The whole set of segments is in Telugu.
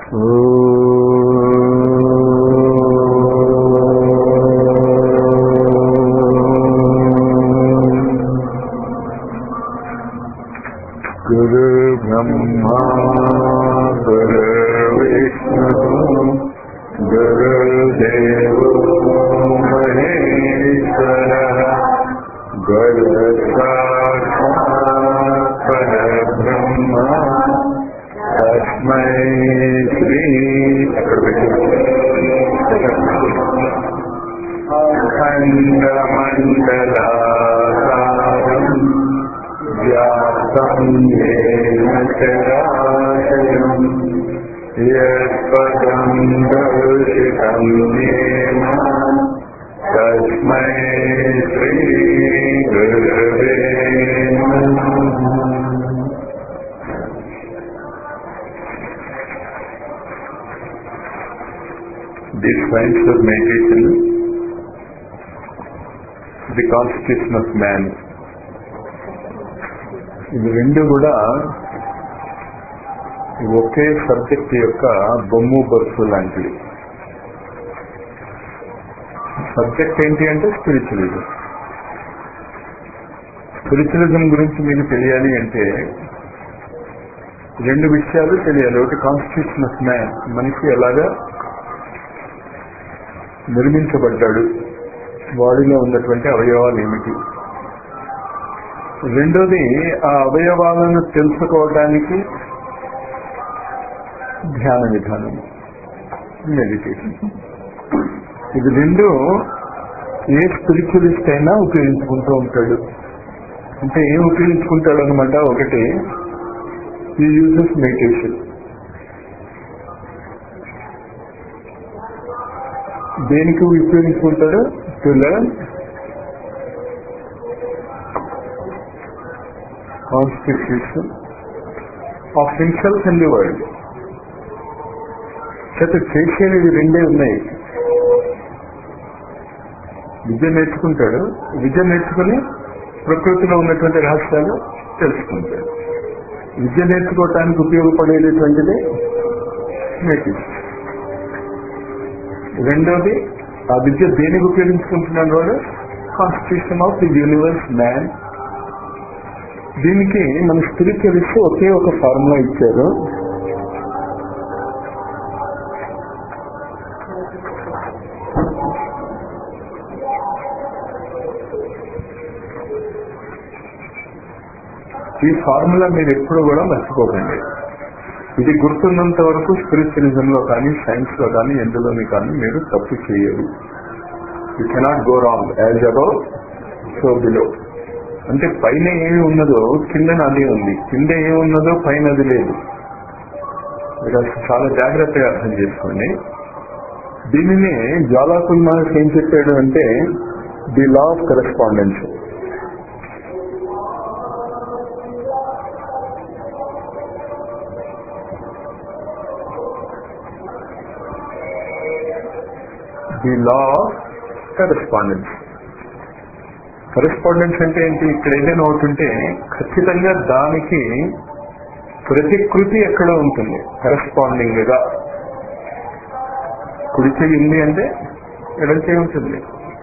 గురు బ్రహ్మా గురు విష్ణు గురుదేవో మహేశ్వర గురు సాక్షాత్ పరబ్రహ్మ తస్మై శ్రీ అఖండమండలాకారం వ్యాప్తం యేన చరాచరం యత్పదం దర్శితం యేన తస్మై శ్రీ గురవే నమః. These kinds of meditation, the constitution of man, ఇవి రెండు కూడా ఒకే సబ్జెక్ట్ యొక్క బొమ్ము బొరుసు లాంటివి. సబ్జెక్ట్ ఏంటి అంటే స్పిరిచువలిజం. స్పిరిచువలిజం గురించి మీకు తెలియాలి అంటే రెండు విషయాలు తెలియాలి. ఒకటి కాన్స్టిట్యూషన్ ఆఫ్ మ్యాన్, మనిషి ఎలాగా నిర్మించబడ్డాడు, బాడీలో ఉన్నటువంటి అవయవాలు ఏమిటి. రెండోది ఆ అవయవాలను తెలుసుకోవడానికి ధ్యాన విధానం, మెడిటేషన్. ఇది రెండు ఏ స్పిరిచువలిస్ట్ అయినా ఉపయోగించుకుంటూ ఉంటాడు. అంటే ఏం ఉపయోగించుకుంటాడు అనమాట. ఒకటి ఈ యూజెస్ మెడిటేషన్. దేనికి ఉపయోగించుకుంటాడు? To learn constitution of himself and the world. చేసేవి ఇవి రెండే ఉన్నాయి. విద్య నేర్చుకుంటాడు, విద్య నేర్చుకుని ప్రకృతిలో ఉన్నటువంటి రహస్యాలు తెలుసుకుంటాడు. విద్య నేర్చుకోవటానికి ఉపయోగపడేటటువంటిది మెడిటేషన్. రెండోది ఆ విద్య దేనికి ఉపయోగించుకుంటున్నాడు వాడు? Constitution of the universe man. దీనికి మన స్పిరిచువలిస్ట్ ఒకే ఒక ఫార్ములా ఇచ్చారు. ఈ ఫార్ములా మీరు ఎప్పుడు కూడా మర్చిపోకండి. ఇది గుర్తున్నంత వరకు స్పిరిచువలిజం లో కానీ సైన్స్ లో కానీ ఎందులోని కానీ మీరు తప్పు చేయరు. You cannot go wrong. As above so below. అంటే పైన ఏమి ఉన్నదో కింద అదే ఉంది, కింద ఏమి ఉన్నదో పైన అది లేదు. మీరు చాలా జాగ్రత్తగా అర్థం చేసుకోండి. దీనిని జ్వాలాకుల్ మహర్షి ఏం చెప్పాడు అంటే the law of correspondence. The law of correspondence. Correspondence అంటే ఏంటి? ఇక్కడ ఏదైనా ఒకటి ఉంటే ఖచ్చితంగా దానికి ప్రతికృతి ఎక్కడ ఉంటుంది, కరెస్పాండింగ్ గా. కుడి చెయ్యి ఉంది అంటే ఎడం చెయ్యి ఉంటుంది,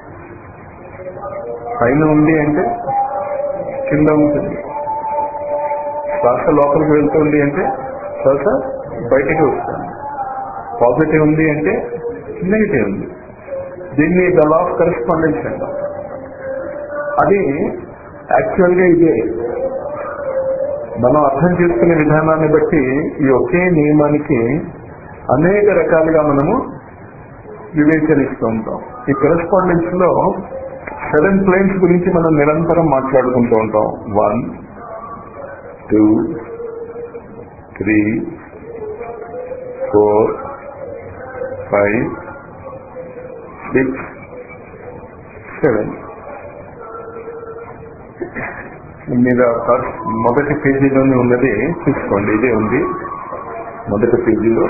పైన ఉంది అంటే కింద ఉంటుంది, శ్వాస లోపలికి వెళ్తుంది అంటే శ్వాస బయటికి వస్తుంది, పాజిటివ్ ఉంది అంటే నెగిటివ్ ఉంది. దీన్ని ద లా ఆఫ్ కరెస్పాండెన్స్ అంటాం. అది యాక్చువల్ గా ఇదే. మనం అర్థం చేసుకునే విధానాన్ని బట్టి ఈ ఒకే నియమానికి అనేక రకాలుగా మనము వివేచనిస్తూ ఉంటాం. ఈ కరెస్పాండెన్స్ లో 7 ప్లేన్స్ గురించి మనం నిరంతరం మాట్లాడుకుంటూ ఉంటాం. 1, 2, 3, 4, 5, 6, 7. మీద మొదటి పేజీలోనే ఉన్నది చూసుకోండి. ఇదే ఉంది మొదటి పేజీలో.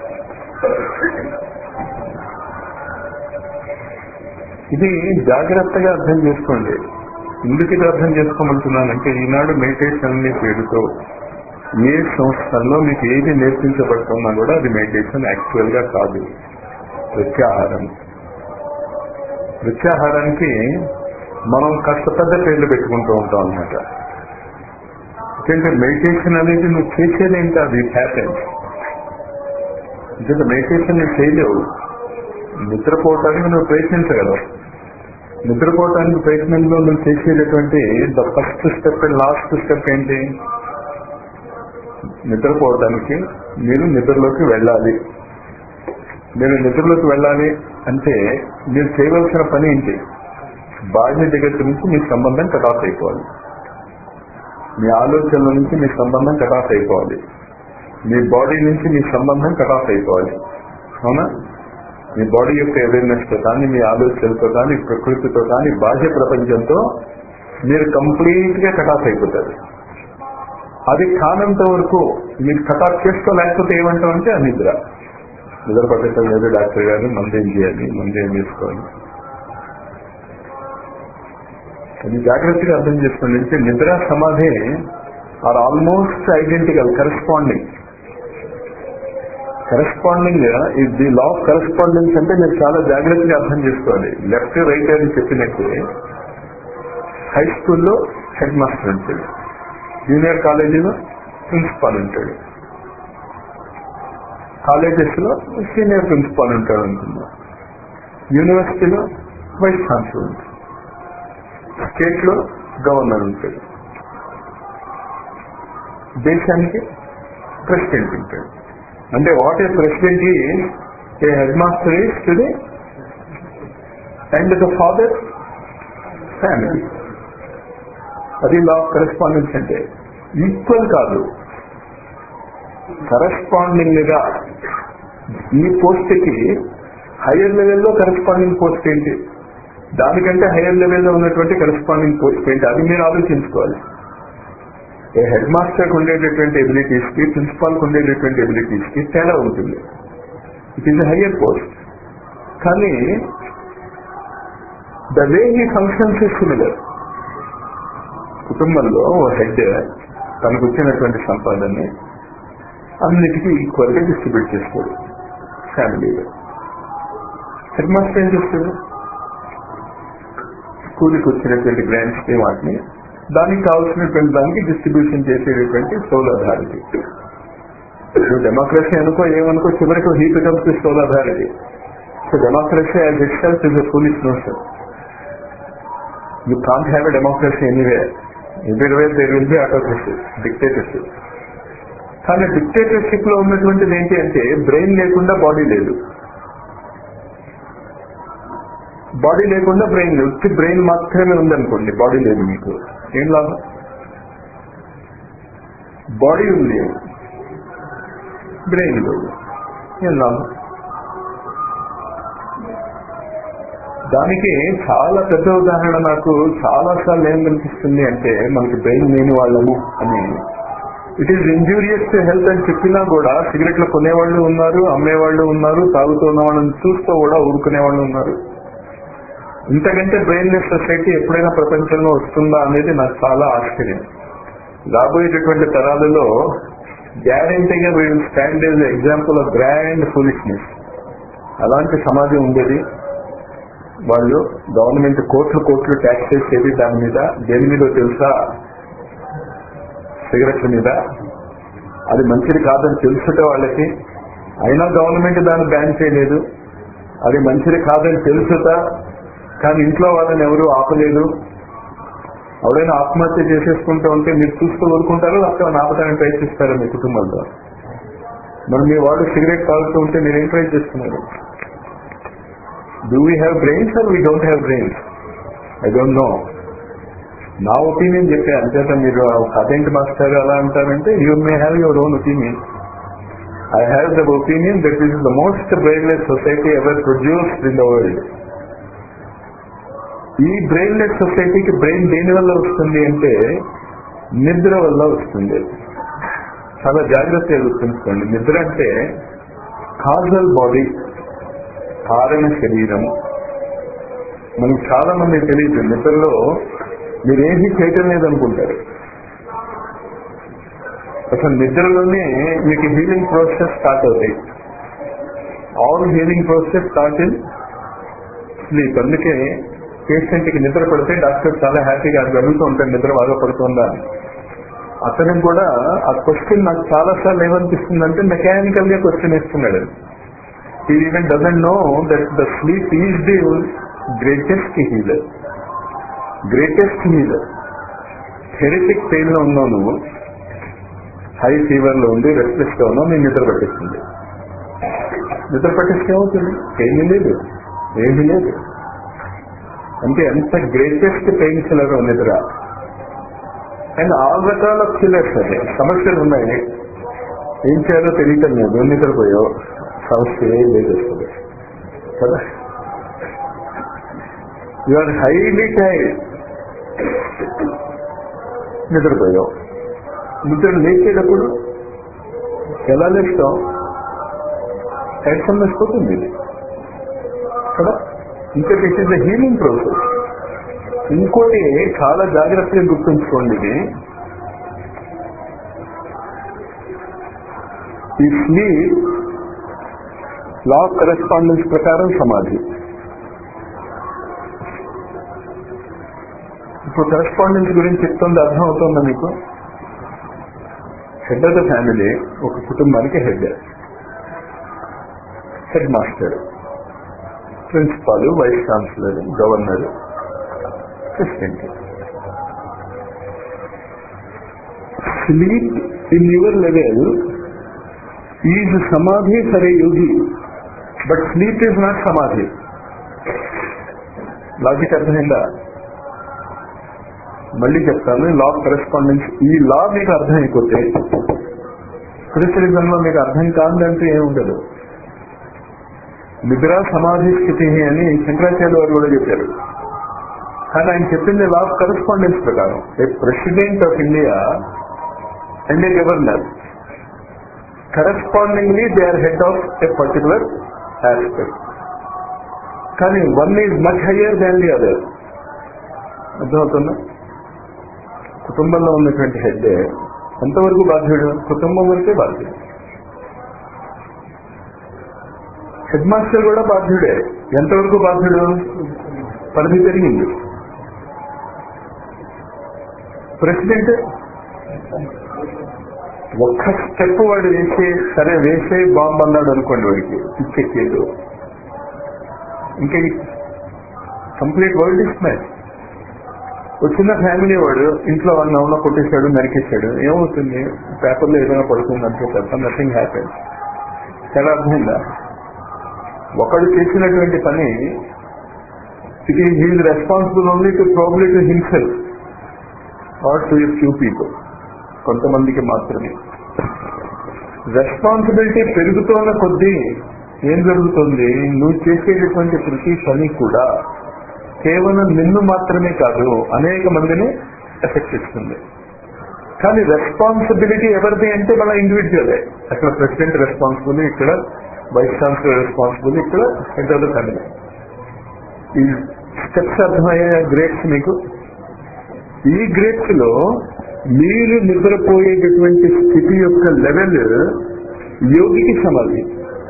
ఇది జాగ్రత్తగా అర్థం చేసుకోండి. ఎందుకు ఇది అర్థం చేసుకోమంటున్నానంటే ఈనాడు మెడిటేషన్ అనే పేరుతో ఏ సంస్థల్లో మీకు ఏది నేర్పించబడుతున్నా కూడా అది మెడిటేషన్ యాక్చువల్ గా కాదు. ప్రత్యాహారం. ప్రత్యాహారానికి మనం కాస్త పెద్ద పేర్లు పెట్టుకుంటూ ఉంటాం అన్నమాట. ఎందుకంటే మెడిటేషన్ అనేది నువ్వు చేసేదేంటి, అది హ్యాపెన్స్. ఎందుకంటే మెడిటేషన్ నువ్వు చేయలేవు. నిద్రపోవటానికి నువ్వు ప్రయత్నించగలవు. నిద్రపోవటానికి ప్రయత్నంలో నువ్వు చేసేటటువంటి the first step and last step ఏంటి? నిద్రపోవటానికి మీరు నిద్రలోకి వెళ్ళాలి. మీరు నిద్రలోకి వెళ్ళాలి అంటే మీరు చేయవలసిన పని ఏంటి? బాహ్య జగత్తు నుంచి మీ సంబంధం కట్ ఆఫ్ అయిపోవాలి. మీ ఆలోచనల నుంచి మీ సంబంధం కట్ ఆఫ్ అయిపోవాలి. మీ బాడీ నుంచి మీ సంబంధం కట్ ఆఫ్ అయిపోవాలి. అవునా? మీ బాడీ యొక్క అవేర్నెస్ తో కానీ, మీ ఆలోచనలతో కానీ, ప్రకృతితో కానీ, బాహ్య ప్రపంచంతో మీరు కంప్లీట్ గా కట్ ఆఫ్ అయిపోతారు. అది కానంత వరకు మీరు కట్ ఆఫ్ చేసుకోలేకపోతే ఏమంటామంటే నిద్ర. నిద్ర పట్టడం లేదు డాక్టర్ గారు, మందేం చేయాలి, మందేం వేసుకోవాలి. అది జాగ్రత్తగా అర్థం చేసుకోండి. అంటే నిద్ర సమాధి are almost identical, corresponding. Is the law of correspondence. అంటే మీరు చాలా జాగ్రత్తగా అర్థం చేసుకోవాలి. లెఫ్ట్ రైట్ అని చెప్పినట్టు హై స్కూల్లో హెడ్ మాస్టర్ ఉంటాడు, జూనియర్ కాలేజీలో ప్రిన్సిపాల్ ఉంటాడు, కాలేజెస్ లో సీనియర్ ప్రిన్సిపాల్ ఉంటాడు అనుకుందాం, యూనివర్సిటీలో వైస్ ఛాన్సలర్ ఉంటాడు, స్టేట్ లో గవర్నర్ ఉంటాడు, దేశానికి ప్రెసిడెంట్ ఉంటాడు. అంటే what a president is, a head master is today and the father family. అది లా ఆఫ్ కరెస్పాండెన్స్. అంటే ఈక్వల్ కాదు, కరెస్పాండింగ్ గా ఈ పోస్ట్ కి హైయర్ లెవెల్లో కరెస్పాండింగ్ పోస్ట్ ఏంటి, దానికంటే హైయర్ లెవెల్లో ఉన్నటువంటి కరెస్పాండింగ్ పోస్ట్ ఏంటి, అది మీరు ఆలోచించుకోవాలి. ఏ హెడ్ మాస్టర్కి ఉండేటటువంటి ఎబిలిటీస్ కి, ప్రిన్సిపాల్ కి ఉండేటటువంటి ఎబిలిటీస్ కి తేడా ఉంటుంది. It is a higher post. కానీ the way he functions is similar. కుటుంబంలో ఓ హెడ్ తనకు వచ్చినటువంటి సంపాదనని అన్నిటికీ ఈక్వల్ గా డిస్ట్రిబ్యూట్ చేస్తాడు. ఫ్యామిలీలో హెడ్ మాస్టర్ ఏం చేస్తాడు? స్కూల్కి వచ్చినటువంటి గ్రాంట్స్ ని, వాటిని దానికి కావాల్సినటువంటి దానికి డిస్ట్రిబ్యూషన్ చేసేటటువంటి సోల్ అథారిటీ. నువ్వు డెమోక్రసీ అనుకో, ఏమనుకో, చివరికి he becomes the sole authority. So democracy as itself is a foolish notion. You can't have a democracy anywhere. Everywhere there will be autocracy, dictatorship. కానీ డిక్టేటర్షిప్ లో ఉన్నటువంటిది ఏంటి అంటే బ్రెయిన్ లేకుండా బాడీ లేదు, బాడీ లేకుండా బ్రెయిన్ లేదు. ఉత్తి బ్రెయిన్ మాత్రమే ఉందనుకోండి, బాడీ లేదు, మీకు ఏం లాభం? బాడీ ఉంది, బ్రెయిన్ లేదు, ఏం లాభం? దానికి చాలా పెద్ద ఉదాహరణ నాకు చాలా సార్లు ఏం కనిపిస్తుంది అంటే, మనకి బ్రెయిన్ లేని వాళ్ళము అని. It is injurious to health అని చెప్పినా కూడా సిగరెట్లు కొనేవాళ్ళు ఉన్నారు, అమ్మేవాళ్ళు ఉన్నారు, తాగుతున్న వాళ్ళని చూస్తూ కూడా ఊరుకునే వాళ్ళు ఉన్నారు. ఇంతకంటే బ్రెయిన్లెస్ సొసైటీ ఎప్పుడైనా ప్రపంచంలో వస్తుందా అనేది నాకు చాలా ఆశ్చర్యం. రాబోయేటటువంటి తరాలలో గ్యారెంటీగా we will stand as example of grand foolishness. అలాంటి సమాజం ఉండేది. వాళ్ళు గవర్నమెంట్ కోట్లు ట్యాక్స్ చేసేది దాని మీద. దేని మీద తెలుసా? సిగరెట్ల మీద. అది మంచిది కాదని తెలుసుట వాళ్ళకి, అయినా గవర్నమెంట్ దాన్ని బ్యాన్ చేయలేదు. అది మంచిది కాదని తెలుసుట, కానీ ఇంట్లో వాళ్ళని ఎవరు ఆపలేదు. ఎవరైనా ఆత్మహత్య చేసేసుకుంటూ ఉంటే మీరు చూస్తూ ఊరుకుంటారో అక్కడ ఆపడానికి ప్రయత్నిస్తారో మీ కుటుంబంలో. మరి మీ వాళ్ళు సిగరెట్ తాగుతూ ఉంటే మీరేం ట్రై చేస్తున్నారు? Do we have brains or we don't have brains? I don't know. నా ఒపీనియన్ చెప్పే అంచేత మీరు అదేంటి మాస్టర్ అలా అంటారంటే, you may have your own opinion. I have the opinion that is the most brainless society ever produced in the world. ఈ బ్రెయిన్లెస్ సొసైటీకి బ్రెయిన్ దేని వల్ల వస్తుంది అంటే నిద్ర వల్ల వస్తుంది. చాలా జాగ్రత్తగా గుర్తుంచుకోండి. నిద్ర అంటే కాజల్ బాడీ, కారణ శరీరం. మనకు చాలా మంది తెలియదు, నిద్రలో మీరేమీ చేయటం లేదనుకుంటారు. అసలు నిద్రలోనే మీకు హీలింగ్ ప్రాసెస్ స్టార్ట్ అవుతాయి. All healing process start in sleep. అందుకే పేషెంట్ కి నిద్ర పడితే డాక్టర్ చాలా హ్యాపీగా అడుగుతూ ఉంటాడు, నిద్ర బాగా పడుతుందా. అతనికి కూడా ఆ క్వశ్చన్ నాకు చాలా సార్లు ఏమనిపిస్తుందంటే మెకానికల్ గా క్వశ్చన్ వేస్తున్నాడు. He even doesn't know that the sleep is the greatest healer. Greatest healer. Arthritic pain లో ఉన్నావు నువ్వు, హై ఫీవర్ లో ఉండి రెస్ట్లెస్ గా ఉన్నావు, నేను నిద్ర పట్టిస్తుంది. నిద్ర పట్టిస్తే ఏమవుతుంది? ఏమీ లేదు, ఏమీ లేదు. అంటే ఎంత గ్రేటెస్ట్ పెయిన్ కిల్లర్ నిద్ర. అండ్ ఆల్ రకాల కిల్లర్స్. అదే సమస్యలు ఉన్నాయి, ఏం చేయాలో తెలియటం లేదు, నిద్రపోయావు, సమస్య ఏం లేదు కదా. యు ఆర్ హైలీ టైర్డ్, నిద్రపోయావు. నిద్ర లేచేటప్పుడు ఎలా లేస్తాం? టెన్షన్ వేసిపోతుంది కదా. ఇంకా this is the healing process. ఇంకోటి చాలా జాగ్రత్తగా గుర్తుంచుకోండి, ఇది ఈ స్లీప్ లా ఆఫ్ కరెస్పాండెన్స్ ప్రకారం సమాధి. ఇప్పుడు కరెస్పాండెన్స్ గురించి చెప్తుంది, అర్థం అవుతుందా మీకు? హెడ్ ఆఫ్ ద ఫ్యామిలీ, ఒక కుటుంబానికి head, head master, principal, vice chancellor, governor, president. Sleep in your level is samadhi for a yogi, but sleep is not samadhi. Logic అర్థమైందా? మళ్ళీ చెప్తాను, లా ఆఫ్ కరెస్పాండెన్స్. ఈ లా మీకు అర్థం అయిపోతే స్పిరిచువలిజంలో మీకు అర్థం కాదంటే ఏముండదు. నిద్ర సమాధి స్థితి అని శంకరాచార్య వారు కూడా చెప్పారు. కానీ ఆయన చెప్పింది లా ఆఫ్ కరెస్పాండెన్స్ ప్రకారం. A president of India and a governor correspondingly they are head of a particular aspect. కానీ one is much higher than the other. అర్థమవుతుందా? కుటుంబంలో ఉన్నటువంటి హెడ్ ఎంతవరకు బాధ్యుడు? కుటుంబం వరకే బాధ్యుడు. హెడ్ మాస్టర్ కూడా బాధ్యుడే. ఎంతవరకు బాధ్యుడు? పరిధి పెరిగింది. ప్రెసిడెంట్ ఒక్క స్టెప్ వాడు వేసే బాంబు అన్నాడు అనుకోండి, వాడికి పిచ్చెక్కేదు, ఇంకా కంప్లీట్ వరల్డ్ ఇస్ మ్యాచ్. చిన్న ఫ్యామిలీ వాడు ఇంట్లో వాళ్ళని అవునా కొట్టేశాడు, నరికేశాడు, ఏమవుతుంది? పేపర్లో ఏదైనా పడుతుంది అంతే తప్ప నథింగ్ హ్యాపెన్. చాలా అర్థమైందా? ఒకడు చేసినటువంటి పని, it is his responsible only to probably to himself or to a few people, కొంతమందికి మాత్రమే. రెస్పాన్సిబిలిటీ పెరుగుతున్న కొద్దీ ఏం జరుగుతుంది? నువ్వు చేసేటటువంటి ప్రతి పని కూడా కేవలం నిన్ను మాత్రమే కాదు, అనేక మందిని ఎఫెక్ట్ ఇస్తుంది. కానీ రెస్పాన్సిబిలిటీ ఎవరిది అంటే మన ఇండివిజువలే. అక్కడ ప్రెసిడెంట్ రెస్పాన్సిబుల్, ఇక్కడ వైస్ ఛాన్సలర్ రెస్పాన్సిబుల్, ఇక్కడ హెడ్ ఆఫ్ ద ఫ్యామిలీ. ఈ స్టెప్స్ అర్థమయ్యే గ్రేడ్స్ మీకు. ఈ గ్రేడ్స్ లో మీరు నిద్రపోయేటటువంటి స్థితి యొక్క లెవెల్ యోగికి సమాధి,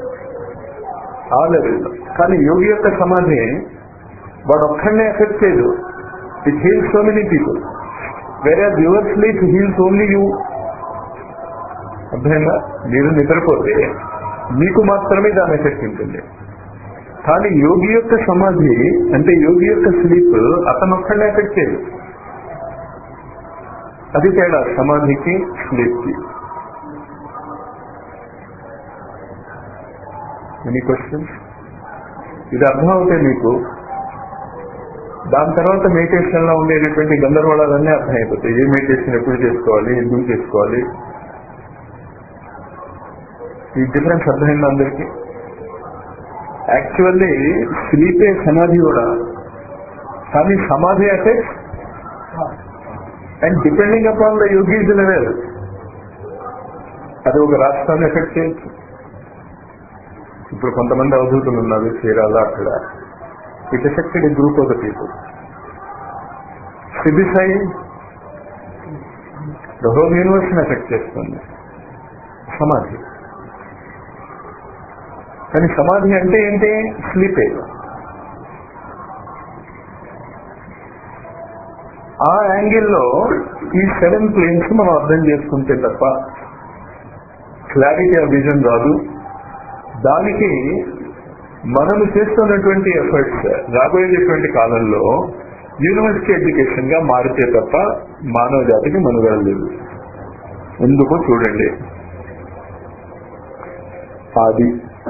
ఆ లెవెల్లో. కానీ యోగి యొక్క సమాధి వాడు ఒక్కడనే ఎఫెక్ట్ చేయదు, it heals so many people. వేరే your sleep heals only you. అర్థమైందా? మీరు నిద్రపోతే మీకు మాత్రమే దాని ఎఫెక్ట్ ఉంటుంది. కానీ యోగి యొక్క సమాధి అంటే యోగి యొక్క స్లీప్ అతను ఒక్కడనే ఎఫెక్ట్ చేయదు. అది తేడా సమాధికి, స్లీప్ కి. Any questions? ఇది అర్థం అవుతాయి మీకు. దాని తర్వాత మెడిటేషన్ లో ఉండేటటువంటి గందరగోళాలన్నీ అర్థమైపోతాయి. ఏ మెడిటేషన్ ఎప్పుడు చేసుకోవాలి, ఎందుకు చేసుకోవాలి, ఈ డిఫరెన్స్ అర్థమైంది అందరికీ. యాక్చువల్లీ స్లీపే సమాధి కూడా, కానీ సమాధి effect and depending upon the yogi's level అది ఒక రాష్ట్రాన్ని ఎఫెక్ట్ చేయొచ్చు. ఇప్పుడు కొంతమంది అవధూతులు ఉన్నారు చీరాల, అక్కడ it effected a group of the people. సిబిసాయి ద హోల్ యూనివర్స్ ని ఎఫెక్ట్ చేస్తుంది సమాధి. కానీ సమాధి అంటే ఏంటి? స్లీపే. ఆ యాంగిల్లో ఈ 7 ప్లేన్స్ మనం అర్థం చేసుకుంటే తప్ప క్లారిటీ ఆఫ్ విజన్ రాదు. దానికి మనము చేస్తున్నటువంటి ఎఫర్ట్స్ రాబోయేటువంటి కాలంలో యూనివర్సిటీ ఎడ్యుకేషన్ గా మారితే తప్ప మానవ జాతికి మనుగడ లేదు. ఎందుకో చూడండి. ఆది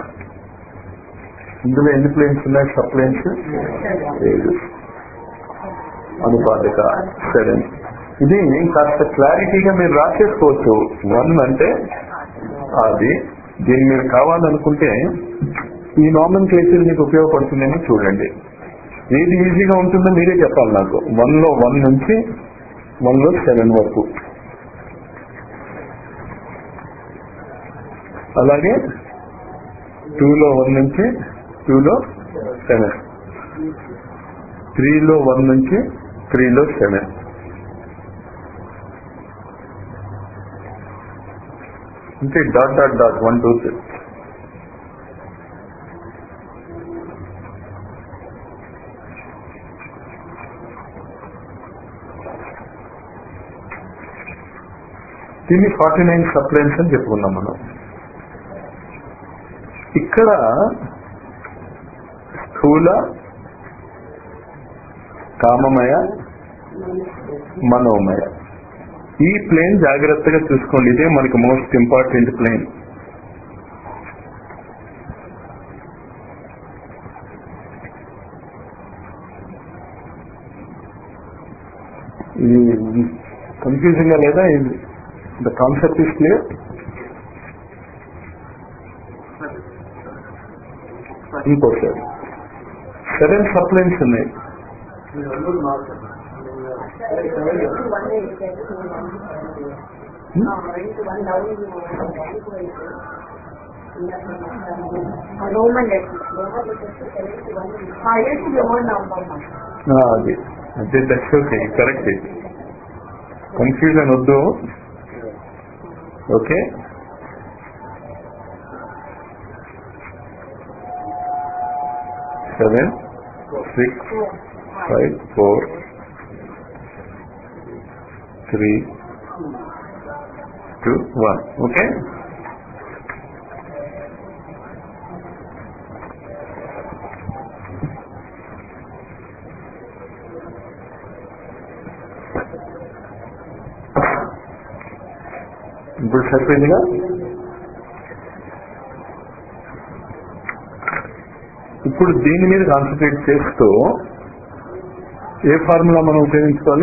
ఇందులో ఎన్ని ప్లేన్స్ ఉన్నాయి? సబ్ ప్లేన్స్ 7, అనుపాదిక 7. ఇది కాస్త క్లారిటీగా మీరు రాసేసుకోవచ్చు. 1 అంటే అది. దీన్ని మీరు కావాలనుకుంటే ఈ నామెన్క్లేచర్ మీకు ఉపయోగపడుతుందని చూడండి. ఏది ఈజీగా ఉంటుందో మీరే చెప్పాలి నాకు. 1లో 1 నుంచి 1లో 7 వరకు, అలాగే 2లో 1 నుంచి 2లో 7, 3లో 1 నుంచి 3లో 7, అంటే డాట్ డాట్ డాట్ 1 2 3. దీన్ని 49 సప్లైన్స్ అని చెప్పుకున్నాం మనం. ఇక్కడ స్థూల, కామమయ, మనోమయ, ఈ ప్లేన్ జాగ్రత్తగా చూసుకోండి. ఇదే మనకి మోస్ట్ ఇంపార్టెంట్ ప్లేన్. ఇది కన్ఫ్యూజింగ్ గా లేదా? The concept is clear. ఇంకోసారి 7 సప్లైన్స్ ఉన్నాయి. అది అదే దట్స్ ఓకే, కరెక్ట్. కన్ఫ్యూజన్ వద్దు. Okay, seven 6 5 4 3 2 1. ఓకే, ఇప్పుడు సరిపోయిందిగా. ఇప్పుడు దీని మీద కాన్సన్ట్రేట్ చేస్తూ ఏ ఫార్ములా మనం ఉపయోగించుకోవాలి?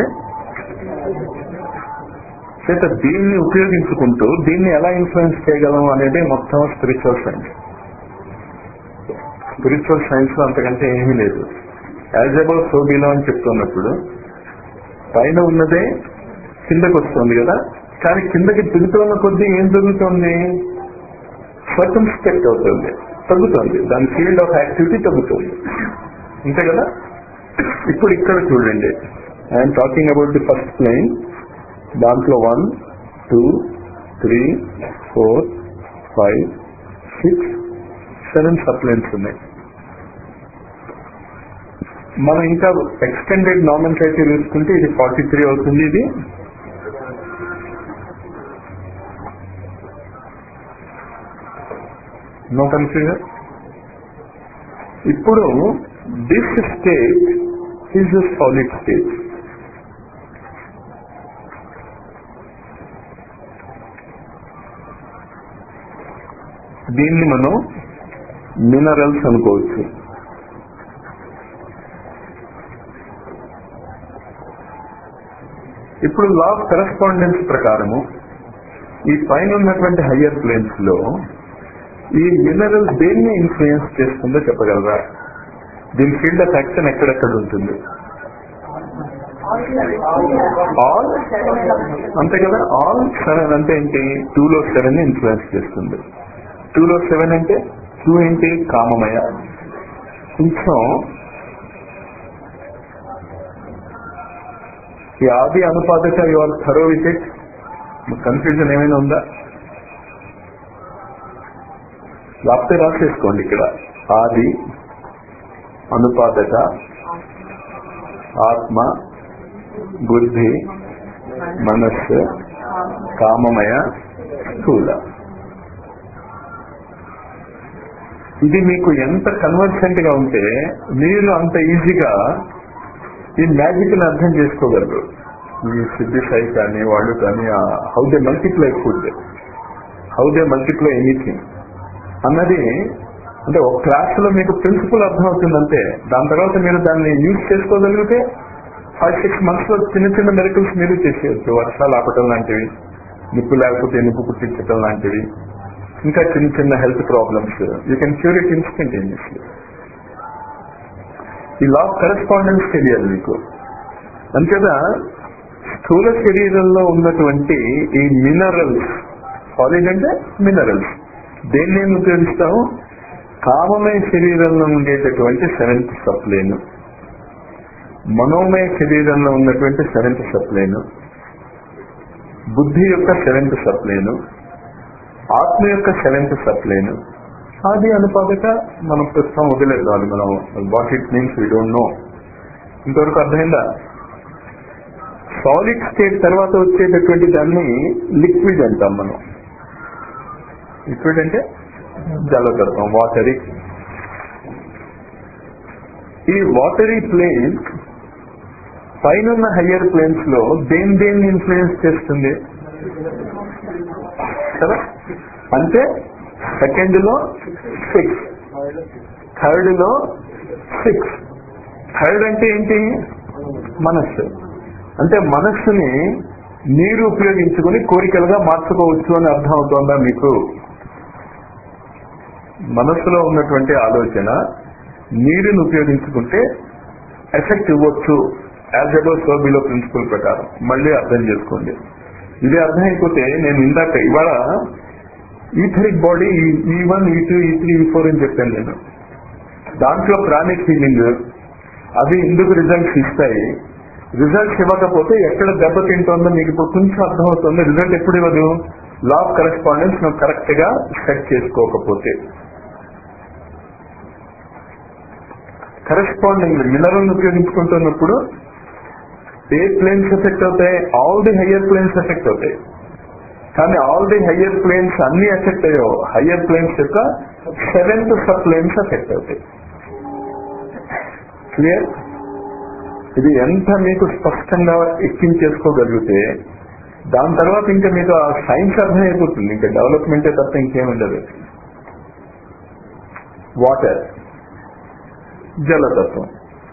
చేత దీన్ని ఉపయోగించుకుంటూ దీన్ని ఎలా ఇన్ఫ్లుయెన్స్ చేయగలం అనేది మొత్తం స్పిరిచువల్ సైన్స్. స్పిరిచువల్ సైన్స్ లో అంతకంటే ఏమీ లేదు. యాజ్ అబౌవ్ సో బిలో అని చెప్తున్నప్పుడు పైన ఉన్నదే కిందకు వస్తుంది కదా, కానీ కిందకి దిగుతున్న కొద్దీ ఏం జరుగుతుంది? సర్కమ్స్పెక్ట్ అవుతుంది, తగ్గుతుంది. దాని ఫీల్డ్ ఆఫ్ యాక్టివిటీ తగ్గుతుంది, అంతే కదా. ఇప్పుడు ఇక్కడ చూడండి, I'm talking about the first plane. దాంట్లో 1 2 3 4 5 6 7 సప్లైన్స్ ఉన్నాయి. మనం ఇంకా ఎక్స్టెండెడ్ నామెన్క్లేచర్ తీసుకుంటే ఇది 43 అవుతుంది. ఇది నో కన్ఫ్యూజన్. ఇప్పుడు this state is a solid state. దీన్ని మనం మినరల్స్ అనుకోవచ్చు. ఇప్పుడు లా ఆఫ్ కరెస్పాండెన్స్ ప్రకారము ఈ పైన ఉన్నటువంటి హయ్యర్ ప్లేన్స్ లో ఈ మినరల్ దేన్ని ఇన్ఫ్లుయెన్స్ చేస్తుందో చెప్పగలరా? దీని ఫీల్డ్ ఆఫ్ యాక్షన్ ఎక్కడెక్కడ ఉంటుంది? ఆల్, అంతే కదా. ఆల్ 7 అంటే ఏంటి? 2లో 7 ని ఇన్ఫ్లుయెన్స్ చేస్తుంది. 2లో 7 అంటే 2 ఏంటి? కామమయ. కొంచెం ఈ ఆది అనుపాదక you are thorough with it. Confusion ఏమైనా ఉందా? రాస్తే రాసేసుకోండి ఇక్కడ. ఆది, అనుపాదక, ఆత్మ, బుద్ధి, మనస్సు, కామమయ, స్థూల. ఇది మీకు ఎంత కన్వర్సెంట్ గా ఉంటే మీరు అంత ఈజీగా ఈ మ్యాజిక్ ని అర్థం చేసుకోగలరు. ఈ సిద్ధి సాయి కానీ వాళ్ళు కానీ how they multiply food, how they multiply anything అన్నది అంటే ఒక క్లాస్ లో మీకు ప్రిన్సిపల్ అర్థం అవుతుందంటే దాని తర్వాత మీరు దాన్ని యూజ్ చేసుకోగలిగితే 5-6 months లో చిన్న చిన్న మెరికల్స్ మీరు చేసేయచ్చు. వర్షాలు ఆపటం లాంటివి, నిప్పు లేకపోతే నిప్పు పుట్టించటం లాంటివి, ఇంకా చిన్న చిన్న health problems you can cure it instantaneously. ఈ లా ఆఫ్ కరెస్పాండెన్స్ తెలియాలి మీకు. అంతేదా స్థూల శరీరంలో ఉన్నటువంటి ఈ మినరల్స్, సాలిడ్ అంటే మినరల్స్, దేన్ని ఉపయోగిస్తాము? కామమయ శరీరంలో ఉండేటటువంటి 7th సప్లైన్, మనోమయ శరీరంలో ఉన్నటువంటి 7th సప్లైన్, బుద్ధి యొక్క 7th సప్లైన్, ఆత్మ యొక్క 7th సప్లైన్, ఆది అనుపాదక మనం ప్రస్తుతం వదిలేద్దాం. మనం what it means we don't know. ఇంతవరకు అర్థమైందా? సాలిడ్ స్టేట్ తర్వాత వచ్చేటటువంటి దాన్ని లిక్విడ్ అంటాం మనం. లిక్విడ్ అంటే జలతత్వం, వాటరీ. ఈ వాటరీ ప్లేన్స్ పైన హయ్యర్ ప్లేన్స్ లో దేన్ని ఇన్ఫ్లుయెన్స్ చేస్తుంది కదా? అంటే సెకండ్ లో 6, థర్డ్ లో 6. థర్డ్ అంటే ఏంటి? మనస్సు. అంటే మనస్సుని నీరు ఉపయోగించుకుని కోరికలుగా మార్చుకోవచ్చు అని అర్థం అవుతోందా మీకు? మనస్సులో ఉన్నటువంటి ఆలోచన నీరుని ఉపయోగించుకుంటే ఎఫెక్ట్ ఇవ్వచ్చు as above so below principle ప్రకారం. మళ్ళీ అర్థం చేసుకోండి. ఇది అర్థం అయిపోతే నేను ఇందాక ఇవాళ etheric body E1, E2, E3, E4 అని చెప్పాను నేను. దాంట్లో ప్రాణిక్ ఫీలింగ్ అవి ఎందుకు రిజల్ట్స్ ఇస్తాయి, రిజల్ట్స్ ఇవ్వకపోతే ఎక్కడ దెబ్బతింటుందో మీకు ఇప్పుడు కొంచెం అర్థమవుతుంది. రిజల్ట్ ఎప్పుడు ఇవ్వదు? లా ఆఫ్ కరెస్పాండెన్స్ నువ్వు కరెక్ట్ గా సెట్ చేసుకోకపోతే. కరెస్పాండింగ్ మినరల్ ఉపయోగించుకుంటున్నప్పుడు ఏ ప్లేన్స్ ఎఫెక్ట్ అవుతాయి? All the higher planes effect అవుతాయి. కానీ ఆల్ ది హయ్యర్ ప్లేన్స్ అన్ని ఎఫెక్ట్ అయ్యో హయ్యర్ ప్లేన్స్ యొక్క 7th సప్లైన్స్ ఎఫెక్ట్ అవుతాయి. క్లియర్? ఇది ఎంత మీకు స్పష్టంగా ఎక్కించేసుకోగలిగితే దాని తర్వాత ఇంకా మీకు ఆ సైన్స్ అర్థం అయిపోతుంది. ఇంకా డెవలప్మెంటే తప్ప ఇంకేముండదు. వాటర్, జలతత్వం.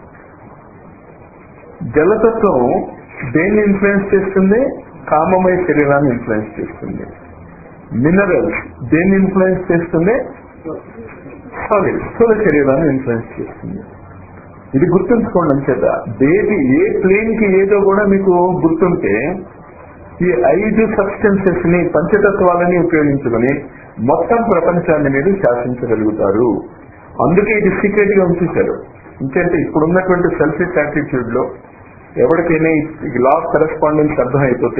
జలతత్వం దేన్ని ఇన్ఫ్లుయెన్స్ చేస్తుంది? కామమయ శరీరాన్ని ఇన్ఫ్లుయెన్స్ చేస్తుంది. మినరల్స్ దేన్ని ఇన్ఫ్లుయెన్స్ చేస్తుంది? సాలిడ్, స్థూల శరీరాన్ని ఇన్ఫ్లుయెన్స్ చేస్తుంది. ఇది గుర్తుంచుకోండి. అంచేత ఏ ప్లేన్ కి ఏదో కూడా మీకు గుర్తుంటే ఈ 5 సబ్స్టెన్సెస్ ని, పంచతత్వాలని ఉపయోగించుకుని మొత్తం ప్రపంచాన్ని మీరు శాసించగలుగుతారు. అందుకే ఇది సీక్రెట్ గా ఉంచేశారు. ఇంకంటే ఇప్పుడున్నటువంటి సెల్ఫిష్ యాటిట్యూడ్ లో ఎవరికైనా లా ఆఫ్ కరెస్పాండెన్స్ అర్థం అయిపోతే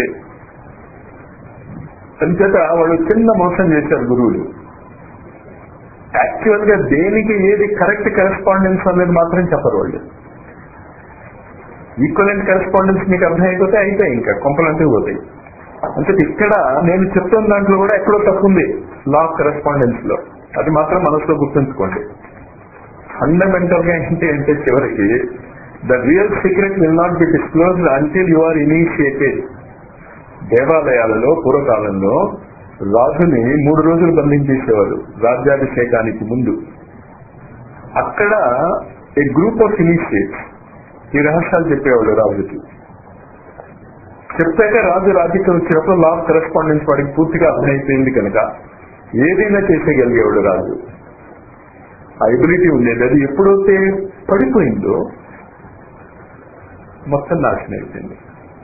అంచేత వాళ్ళు చిన్న మోసం చేశారు గురువులు. యాక్చువల్ గా దేనికి ఏది కరెక్ట్ కరెస్పాండెన్స్ అనేది మాత్రం చెప్పరు వాళ్ళు. ఈక్వలెంట్ కరెస్పాండెన్స్ మీకు అర్థం అయిపోతే అయిపోయి ఇంకా కొంపలంటే పోతాయి. అంటే ఇక్కడ నేను చెప్తున్న దాంట్లో కూడా ఎక్కడో తప్పు ఉంది లా ఆఫ్ కరెస్పాండెన్స్ లో. అది మాత్రం మనసులో గుర్తుంచుకోండి. ఫండమెంటల్ గా ఏంటి అంటే చివరికి the real secret will not be disclosed until you are initiated. దేవాలయాలలో పూర్వకాలంలో రాజుని 3 రోజులు బంధించేసేవారు రాజ్యాభిషేకానికి ముందు. అక్కడ ఏ గ్రూప్ ఆఫ్ ఇనిషియేట్స్ ఈ రహస్యాలు చెప్పేవాడు రాజుకి. చెప్పాక రాజు రాజ్యం వచ్చినప్పుడు లా ఆఫ్ కరెస్పాండెన్స్ వాడికి పూర్తిగా అర్థమైపోయింది కనుక ఏదైనా చేసేయగలిగేవాడు రాజు. ఆ ఎబిలిటీ ఉండేది. అది ఎప్పుడైతే పడిపోయిందో మొత్తం నాశనం అయిపోయింది.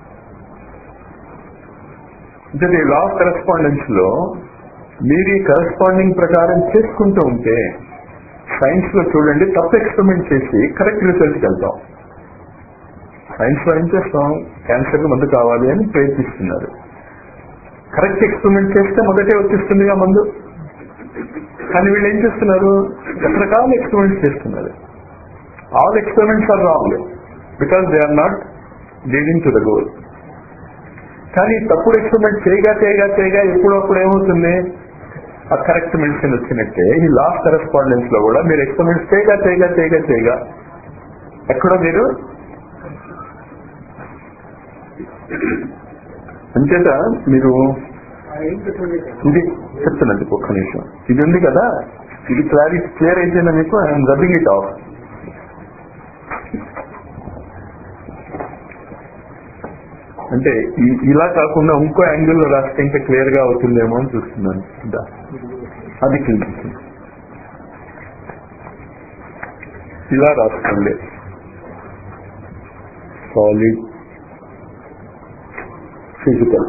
అంటే ఈ లా ఆఫ్ కరెస్పాండెన్స్ లో మీరు ఈ కరెస్పాండింగ్ ప్రకారం చేసుకుంటూ ఉంటే సైన్స్ లో చూడండి, తప్పు ఎక్స్పెరిమెంట్ చేసి కరెక్ట్ రిజల్ట్కి వెళ్తాం. సైన్స్ లో ఏం చేస్తాం? క్యాన్సర్ మందు కావాలి అని ప్రయత్నిస్తున్నారు. కరెక్ట్ ఎక్స్పెరిమెంట్ చేస్తే మొదటే వచ్చేస్తుందిగా మందు. కానీ వీళ్ళు ఏం చేస్తున్నారు, రకరకాల ఎక్స్పెరిమెంట్స్ చేస్తున్నారు. All experiments are wrong because they are not leading to the goal. కానీ తప్పుడు ఎక్స్పెరిమెంట్ చేయగా చేయగా చేయగా ఎప్పుడప్పుడు ఏమవుతుంది, ఆ కరెక్ట్ మెడిసిన్ వచ్చినట్టే ఈ లాస్ కరెస్పాండెన్స్ లో కూడా మీరు ఎక్స్పెరిమెంట్స్ చేయగా చేయగా చేయగా చేయగా ఎక్కడో మీరు అంచేత మీరు ఇది చెప్తున్నది ఒక్క నిమిషం. ఇది ఉంది కదా, ఇది క్లియర్ అయితేనే మీకు ఐఎమ్ రబ్బింగ్ ఇట్ ఆఫ్. అంటే ఇలా కాకుండా ఇంకో యాంగిల్లో రాస్తే ఇంకా క్లియర్ గా అవుతుందేమో అని చూస్తున్నాను. అది క్లియర్ ఇలా రాసుకోండి. సాలిడ్ ఫిజికల్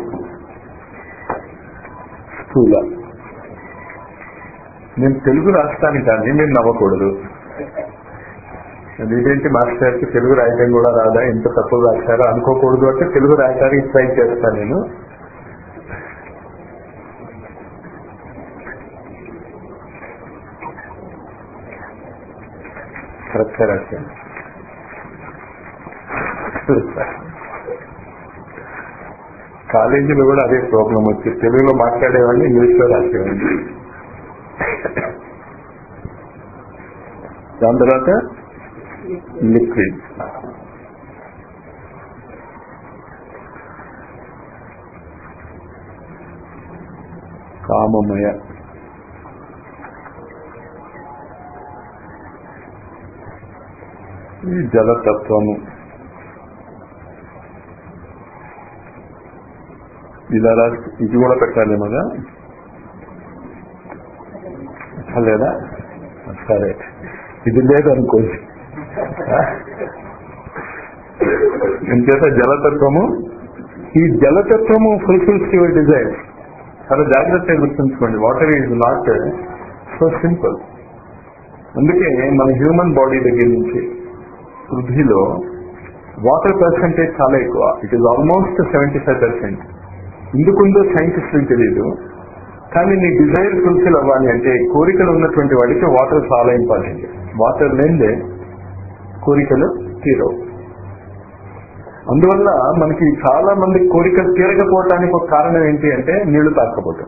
స్థూల. నేను తెలుగు రాస్తాను కానీ మీరు నవ్వకూడదు. అదేంటి మాస్టర్కి తెలుగు రాయటం కూడా రాదా, ఎంత తప్పులు రాశారో అనుకోకూడదు అంటే తెలుగు రాయటానికి ట్రై చేస్తాను నేను. కరెక్ట్గా రాశాను. కాలేజీలో కూడా అదే ప్రాబ్లం వచ్చి తెలుగులో మాట్లాడేవాడిని, ఇంగ్లీష్లో రాసేవాడిని. దాని తర్వాత లిక్విడ్. కామమయ. ఈ జలతత్వము. ఇలా రాసి ఇది కూడా పెట్టాలేమోగా లేదా? సరే, ఇది లేదనుకోండి. ఇంకేత జలతత్వము. ఈ జలతత్వము ఫుల్ఫిల్స్ యువర్ డిజైర్. చాలా జాగ్రత్తగా గుర్తుంచుకోండి. Water is not so simple. అందుకే మన హ్యూమన్ బాడీ దగ్గర నుంచి పృథ్వీలో వాటర్ పర్సెంటేజ్ చాలా ఎక్కువ. It is almost 75%. ఎందుకుందో సైంటిస్టులకు తెలియదు. కానీ నీ డిజైర్ ఫుల్ఫిల్ అవ్వాలి అంటే, కోరికలు ఉన్నటువంటి వాడికి వాటర్ చాలా ఇంపార్టెంట్. వాటర్ లేదే కోరికలు తీరవు. అందువల్ల మనకి చాలా మంది కోరికలు తీరకపోవటానికి ఒక కారణం ఏంటి అంటే నీళ్లు తాగకపోవటం.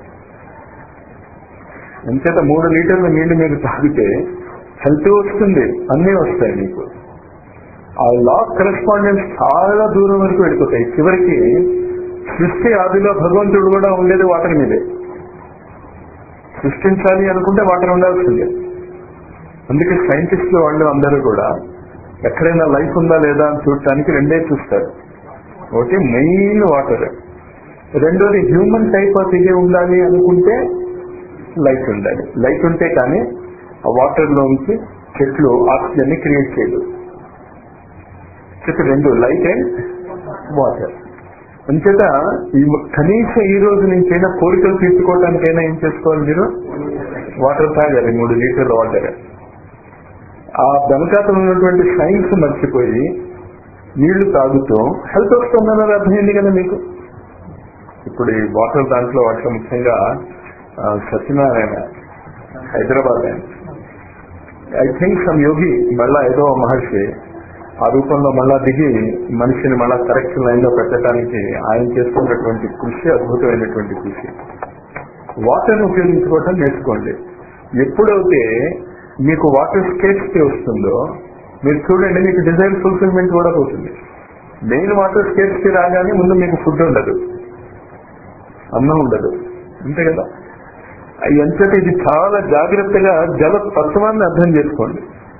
ఎంచేత 3 లీటర్ల నీళ్లు మీరు తాగితే హెల్త్ వస్తుంది, అన్నీ వస్తాయి మీకు. ఆ లా కరెస్పాండెన్స్ చాలా దూరం వరకు వెళ్ళిపోతాయి. చివరికి సృష్టి ఆదిలో భగవంతుడు కూడా ఉండేది వాటర్ మీదే. సృష్టించాలి అనుకుంటే వాటర్ ఉండాల్సిందే. అందుకే సైంటిస్టులు వాళ్ళు అందరూ కూడా ఎక్కడైనా లైఫ్ ఉందా లేదా అని చూడటానికి రెండే చూస్తారు. ఒకటి మెయిన్ వాటర్, రెండోది హ్యూమన్ టైప్ ఆఫ్ ఇదే ఉండాలి అనుకుంటే లైట్ ఉండాలి. లైట్ ఉంటే కానీ ఆ వాటర్ లోంచి చెట్లు ఆక్సిజన్ ని క్రియేట్ చేయదు. చెప్పి రెండు, లైట్ అండ్ వాటర్. అంచేత కనీసం ఈ రోజు నుంచైనా కోరికలు తీర్చుకోవడానికైనా ఏం చేసుకోవాలి, మీరు వాటర్ తాగాలి, 3 లీటర్ల వాటర్. ఆ వెనకాతలు ఉన్నటువంటి సైన్స్ మర్చిపోయి నీళ్లు తాగుతూ హెల్త్ వస్తుందన్నది అర్థమైంది కదా మీకు. ఇప్పుడు ఈ వాటర్ దాంట్లో వాటిలో ముఖ్యంగా సత్యనారాయణ హైదరాబాద్ ఆయన, ఐ థింక్ సమ్ యోగి మళ్ళా ఏదో మహర్షి ఆ రూపంలో మళ్ళా దిగి మనిషిని మళ్ళా కరెక్ట్ లైన్ లో పెట్టడానికి ఆయన చేస్తున్నటువంటి కృషి అద్భుతమైనటువంటి కృషి. వాటర్ ఉపయోగించుకోవటం నేర్చుకోండి. ఎప్పుడైతే మీకు వాటర్ స్కేర్సిటీ వస్తుందో మీరు చూడండి, మీకు డిజైర్ ఫుల్ఫిల్మెంట్ కూడా పోతుంది. మెయిన్ వాటర్ స్కేర్సిటీ రాగానే ముందు మీకు ఫుడ్ ఉండదు, అన్నం ఉండదు, అంతే కదా. ఎంతటి ఇది చాలా జాగ్రత్తగా జల తత్వాన్ని అర్థం చేసుకోండి.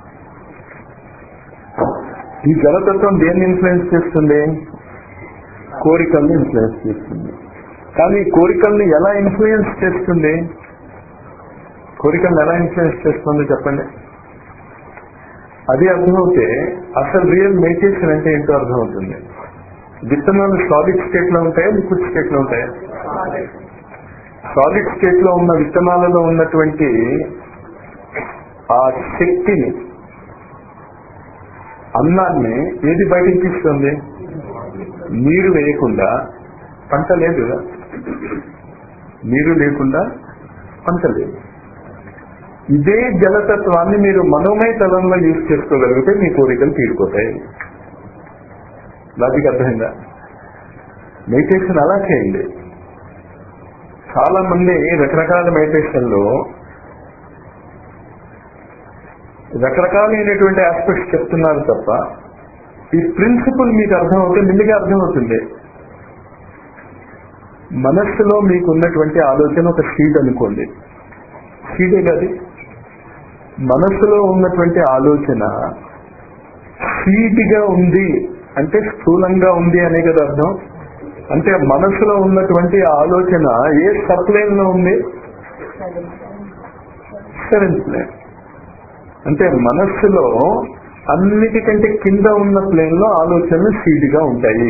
ఈ జలతత్వం దేన్ని ఇన్ఫ్లుయెన్స్ చేస్తుంది? కోరికల్ని ఇన్ఫ్లుయెన్స్ చేస్తుంది. కానీ కోరికల్ని ఎలా ఇన్ఫ్లుయెన్స్ చేస్తుంది? కోరికల్ని ఎలా ఇన్ఫ్లుయెన్స్ చేస్తుందో చెప్పండి. అది అర్థమవుతే అసలు రియల్ మెడిటేషన్ అంటే ఏంటో అర్థమవుతుంది. విత్తనాలు సాలిడ్ స్టేట్ లో ఉంటాయా, లిక్విడ్ స్టేట్ లో ఉంటాయా? సాలిడ్ స్టేట్ లో ఉన్న విత్తనాలలో ఉన్నటువంటి ఆ శక్తిని, అన్నాన్ని ఏది బయటికి తీస్తుంది? నీరు వేయకుండా పంట లేదు. నీరు లేకుండా పంట లేదు. ఇదే జలతత్వాన్ని మీరు మనోమయ తలంలో యూజ్ చేసుకోగలిగితే మీ కోరికలు తీరిపోతాయి. లాజిక్ అర్థమైందా? మెడిటేషన్ అలా చేయండి. చాలా మంది రకరకాల మెడిటేషన్లో రకరకాలైనటువంటి ఆస్పెక్ట్స్ చెప్తున్నారు తప్ప ఈ ప్రిన్సిపల్ మీకు అర్థమవుతే ముందుగా అర్థమవుతుంది. మనస్సులో మీకు ఉన్నటువంటి ఆలోచన ఒక సీడ్ అనుకోండి. సీడే కాదు, మనస్సులో ఉన్నటువంటి ఆలోచన సీడ్గా ఉంది అంటే స్థూలంగా ఉంది అనే కదా అర్థం. అంటే మనస్సులో ఉన్నటువంటి ఆలోచన ఏ సప్లైన్ లో ఉంది? 7th plane. అంటే మనస్సులో అన్నిటికంటే కింద ఉన్న ప్లేన్ లో ఆలోచనలు సీడ్గా ఉంటాయి.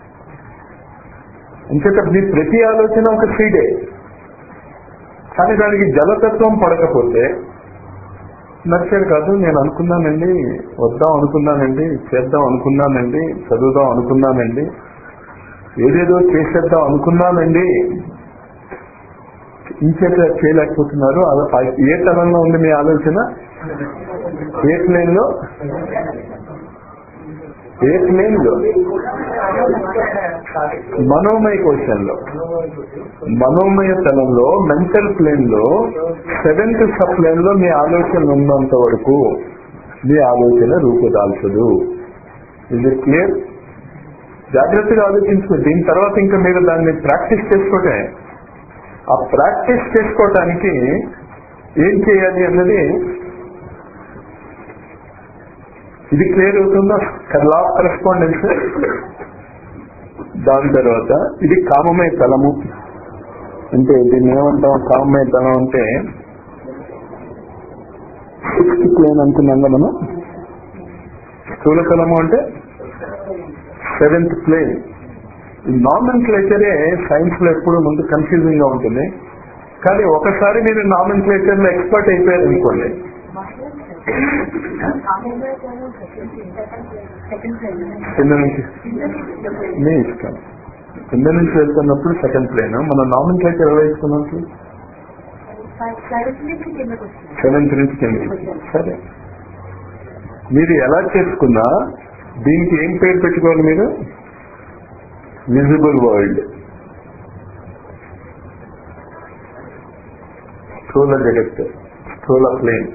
అంచేత మీ ప్రతి ఆలోచన ఒక సీడే. కానీ దానికి జలతత్వం పడకపోతే నచ్చేది కాదు. నేను అనుకున్నానండి, వద్దాం అనుకున్నానండి, చేద్దాం అనుకున్నానండి, చదువుదాం అనుకున్నానండి, ఏదేదో చేసేద్దాం అనుకున్నానండి, ఇంచేత చేయలేకపోతున్నారు. ఏ తరంలో ఉంది మీ ఆలోచన? ఏ ప్లేన్ లో? ఏ ప్లేన్ లో? మనోమయ కోశంలో, మనోమయ తలంలో, మెంటల్ ప్లేన్ లో 7th సబ్ ప్లేన్ లో మీ ఆలోచన ఉన్నంత వరకు మీ ఆలోచన రూపుదాల్చదు. ఇది క్లియర్? జాగ్రత్తగా ఆలోచించుకోండి. దీని తర్వాత ఇంకా మీరు దాన్ని ప్రాక్టీస్ చేసుకోవటమే. ఆ ప్రాక్టీస్ చేసుకోవటానికి ఏం చేయాలి అన్నది ఇది క్లియర్ అవుతుందా? Law of correspondence. దాని తర్వాత ఇది కామమయ తలము. అంటే దీన్ని ఏమంటాం? కామమయ తలం అంటే 6th ప్లేన్ అనుకున్నాం కదా మనం. స్థూల తలము అంటే 7th ప్లేన్. నామెన్క్లేచరే సైన్స్ లో ఎప్పుడు ముందు కన్ఫ్యూజింగ్ గా ఉంటుంది. కానీ ఒకసారి మీరు నామెన్క్లేచర్ లో ఎక్స్పర్ట్ అయిపోయారు అనుకోండి, కింద నుంచి మీ ఇష్టం. కింద నుంచి వెళ్తున్నప్పుడు 2nd ప్లేన్. మన నామెన్క్లేచర్ ఎలా వేసుకున్నప్పుడు 7th నుంచి కిందకి. సరే, మీరు ఎలా చేసుకున్నా దీనికి ఏం పేరు పెట్టుకోవాలి మీరు? విజిబుల్ వరల్డ్, స్థూల జగత్, స్థూల ప్లేన్.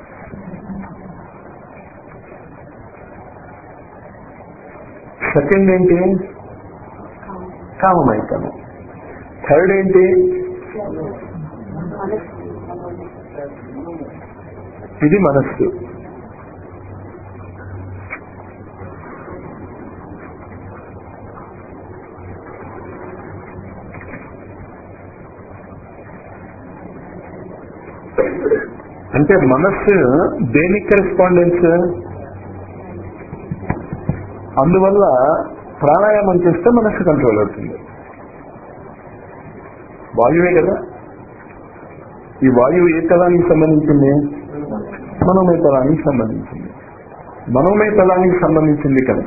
సెకండ్ ఏంటి? కామమైతనం. థర్డ్ ఏంటి? ఇది మనస్సు. అంటే మనస్సు దేనికి కరెస్పాండెన్స్? అందువల్ల ప్రాణాయామం చేస్తే మనస్సు కంట్రోల్ అవుతుంది. వాయువే కదా. ఈ వాయువు ఏ తలానికి సంబంధించింది? మనోమయ తలానికి సంబంధించింది. మనోమయ తలానికి సంబంధించింది కనుక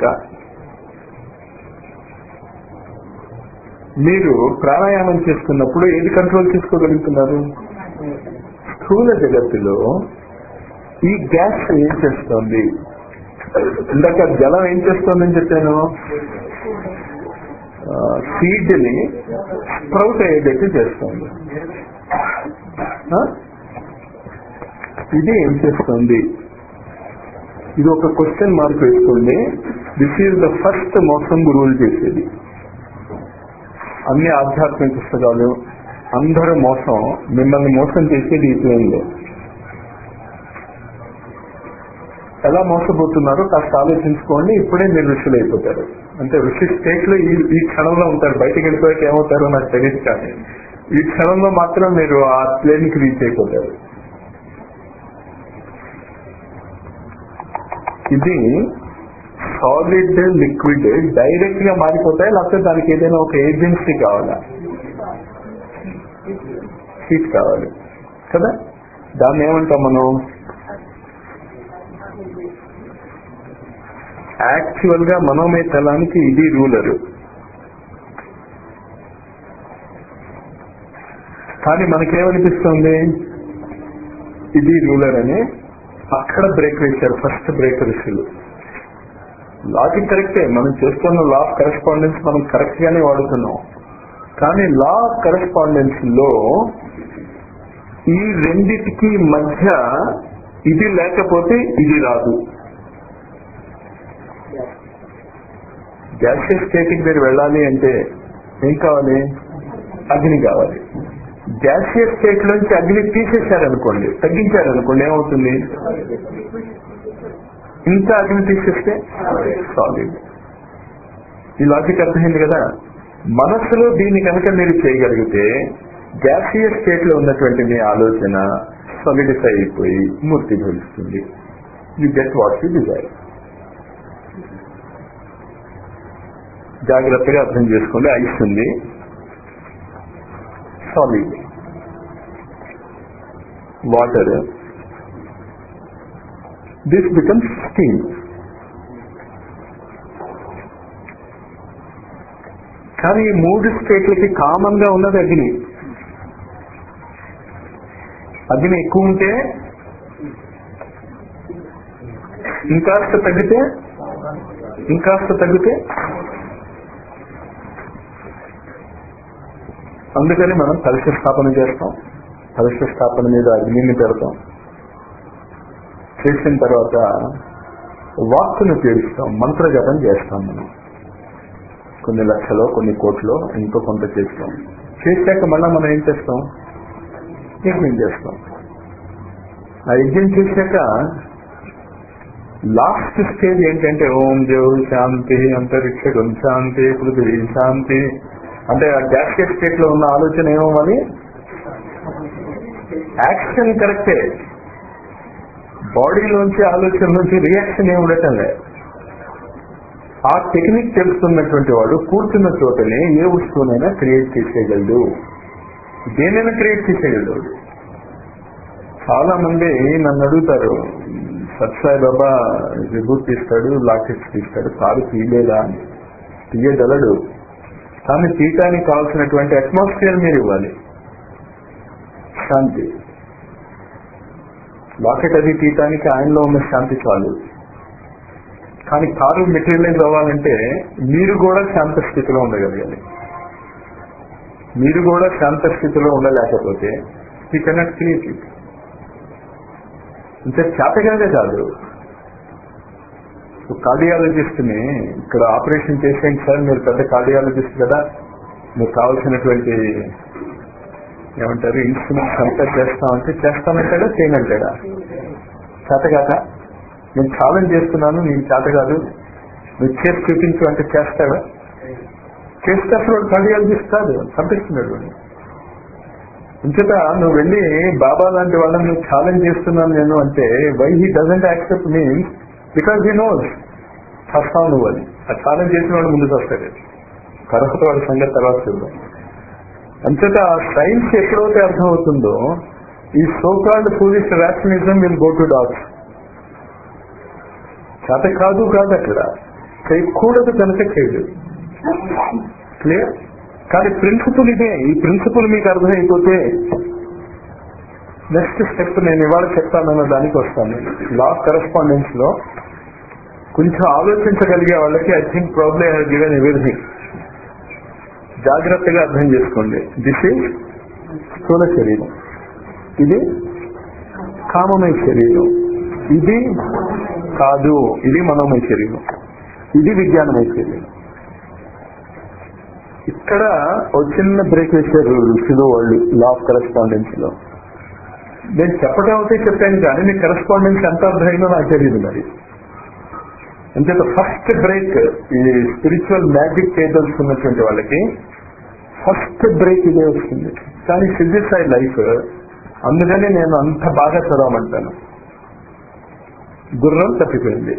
మీరు ప్రాణాయామం చేస్తున్నప్పుడు ఏది కంట్రోల్ చేసుకోగలుగుతున్నారు? స్థూల జగత్తులో ఈ గ్యాస్ ఏం చేస్తోంది? ఇందాక జలం ఏం చేస్తోందని చెప్పాను? సీడ్ ని స్ప్రౌట్ అయ్యేటట్టు చేస్తోంది. ఇది ఏం చేస్తుంది? ఇది ఒక క్వశ్చన్ మార్క్ వేసుకోండి. దిస్ ఈజ్ ద ఫస్ట్ మోసం గురువులు చేసేది. అన్ని ఆధ్యాత్మిక పుస్తకాలు అందరూ మోసం, మిమ్మల్ని మోసం చేసేది ఈ ప్లేన్ లో. ఎలా మోసపోతున్నారో కాస్త ఆలోచించుకోండి. ఇప్పుడే మీరు ఋషులు అయిపోతారు. అంటే ఋషి స్టేట్ లో ఈ క్షణంలో ఉంటారు. బయటకు వెళ్ళిపోయాక ఏమవుతారో నాకు తెలియదు, కానీ ఈ క్షణంలో మాత్రం మీరు ఆ ప్లేన్ కి రీచ్ అయిపోతారు. ఇది సాలిడ్ లిక్విడ్ డైరెక్ట్ గా మారిపోతాయి, లేకపోతే దానికి ఏదైనా ఒక ఏజెన్సీ కావాలా? హీట్ కావాలి కదా. దాన్ని ఏమంటాం మనం? యాక్చువల్ గా మనోమయ తలానికి ఇది రూలరు. కానీ మనకేమనిపిస్తుంది, ఇది రూలర్ అని. అక్కడ బ్రేక్ వేశారు, ఫస్ట్ బ్రేక్ ఋషులు. లాజిక్ కరెక్టే, మనం చేస్తున్న లా ఆఫ్ కరెస్పాండెన్స్ మనం కరెక్ట్ గానే వాడుతున్నాం. కానీ లా ఆఫ్ కరెస్పాండెన్స్ లో ఈ రెండిటికి మధ్య ఇది లేకపోతే ఇది రాదు. గ్యాసియస్ స్టేట్కి మీరు వెళ్ళాలి అంటే ఏం కావాలి? అగ్ని కావాలి. గ్యాసియస్ స్టేట్ నుంచి అగ్ని తీసేశారనుకోండి, తగ్గించారనుకోండి, ఏమవుతుంది? ఇంకా అగ్ని తీసేస్తే సాలిడ్. ఈ లాజిక్ అర్థమైంది కదా. మనస్సులో దీన్ని కనుక మీరు చేయగలిగితే గ్యాసియస్ స్టేట్ లో ఉన్నటువంటి మీ ఆలోచన సాలిడిఫై అయిపోయి మూర్తి భవిస్తుంది. You get what you desire. జాగ్రత్తగా అర్థం చేసుకోండి. ఐస్ ఉంది, solid. Water, this becomes steam. కానీ ఈ మూడు స్టేట్లకి కామన్ గా ఉన్నది అగ్ని. అగ్ని ఎక్కువ ఉంటే ఇంకాస్త తగ్గితే అందుకని మనం కలశ స్థాపన చేస్తాం. కలశ స్థాపన మీద అగ్నిని పెడతాం. చేసిన తర్వాత వాక్కును పీడిస్తాం, మంత్ర జపం చేస్తాం. మనం కొన్ని లక్షలో కొన్ని కోట్లో ఇంకో కొంత చేస్తాం. చేశాక మళ్ళా మనం ఏం చేస్తాం? యజ్ఞం చేస్తాం. ఆ యజ్ఞం చేశాక లాస్ట్ స్టేజ్ ఏంటంటే ఓం దేవ్ శాంతి, అంతరిక్షం శాంతి, పృథివీ శాంతి. అంటే ఆ గ్యాసియస్ స్టేట్ లో ఉన్న ఆలోచన ఏమోమని యాక్షన్ కరెక్టే, బాడీలోంచి ఆలోచన నుంచి రియాక్షన్ ఏమి ఉండటం లేదు. ఆ టెక్నిక్ తెలుసుకున్నటువంటి వాడు కూర్చున్న చోటనే ఏ వస్తువునైనా క్రియేట్ చేసేయగలడు, దేనైనా క్రియేట్ చేసేయగలడు. చాలా మంది నన్ను అడుగుతారు, సత్సాయి బాబా విభూతి తీస్తాడు, లాకెట్స్ తీస్తాడు, కారు తీయలేదా అని. తీయగలడు, కానీ తీయటానికి కావాల్సినటువంటి అట్మాస్ఫియర్ మీరు ఇవ్వాలి. శాంతి. లాకెట్ అది తీయటానికి ఆయనలో ఉన్న శాంతి చాలు. కానీ కారు మెటీరియలైజ్ అవ్వాలంటే మీరు కూడా శాంత స్థితిలో ఉండగలగాలి. మీరు కూడా శాంత స్థితిలో ఉండలేకపోతే యూ కెనాట్ క్రియేట్ ఇట్. ఇంత చేతగానే కాదు. కార్డియాలజిస్ట్ ని ఇక్కడ ఆపరేషన్ చేసేయండి సార్, మీరు పెద్ద కార్డియాలజిస్ట్ కదా, మీకు కావాల్సినటువంటి ఏమంటారు ఇన్స్ట్రుమెంట్స్ అంతా చేస్తామంటే చేస్తానంటాడా, చేయనంటాడా? చేత కాక నేను ఛాలెంజ్ చేస్తున్నాను, నేను చేత కాదు, నువ్వు చేసి చూపించు అంటే చేస్తాడా? చేస్తే అసలు కార్డియాలజిస్ట్ కాదు, పంపిస్తున్నాడు. ఇంచేత నువ్వు వెళ్ళి బాబా లాంటి వాళ్ళని నువ్వు ఛాలెంజ్ చేస్తున్నాను నేను అంటే why he doesn't accept means because he knows వస్తావు నువ్వు అని. ఆ ఛాలెంజ్ చేసిన వాడు ముందుకు వస్తాడు. తర్వాత వాడి సంగతి తర్వాత చూద్దాం. అంచేత సైన్స్ ఎప్పుడైతే అర్థమవుతుందో ఈ so called foolish rationalism will go to dogs. చేత కాదు అక్కడ చేయకూడదు కనుక చేయదు. క్లియర్? కానీ ప్రిన్సిపల్ ఇదే. ఈ ప్రిన్సిపల్ మీకు అర్థమైపోతే నెక్స్ట్ స్టెప్ నేను ఇవాళ చెప్తానన్న దానికి వస్తాను. లా ఆఫ్ కరెస్పాండెన్స్ లో కొంచెం ఆలోచించగలిగే వాళ్ళకి I think probably I have given everything. జాగ్రత్తగా అర్థం చేసుకోండి. దిస్ ఈజ్ స్థూల శరీరం, ఇది కామమయ శరీరం, ఇది కాదు, ఇది మనోమయ శరీరం, ఇది విజ్ఞానమయ శరీరం. ఇక్కడ ఒక చిన్న బ్రేక్ వేశారు ఋషులు వాళ్ళు లా ఆఫ్ కరెస్పాండెన్స్ లో. నేను చెప్పడం అయితే చెప్పాను కానీ మీ కరెస్పాండెన్స్ ఎంత అర్థమైందో నాకు తెలియదు. మరి అంటే ఫస్ట్ బ్రేక్ ఈ స్పిరిచువల్ మ్యాజిక్ చేయదలుచుకున్నటువంటి వాళ్ళకి ఫస్ట్ బ్రేక్ ఇదే వస్తుంది. కానీ సిద్ధిసాయి లైఫ్ అందుకని నేను అంత బాగా చదవమంటాను. గుర్రం తప్పిపోయింది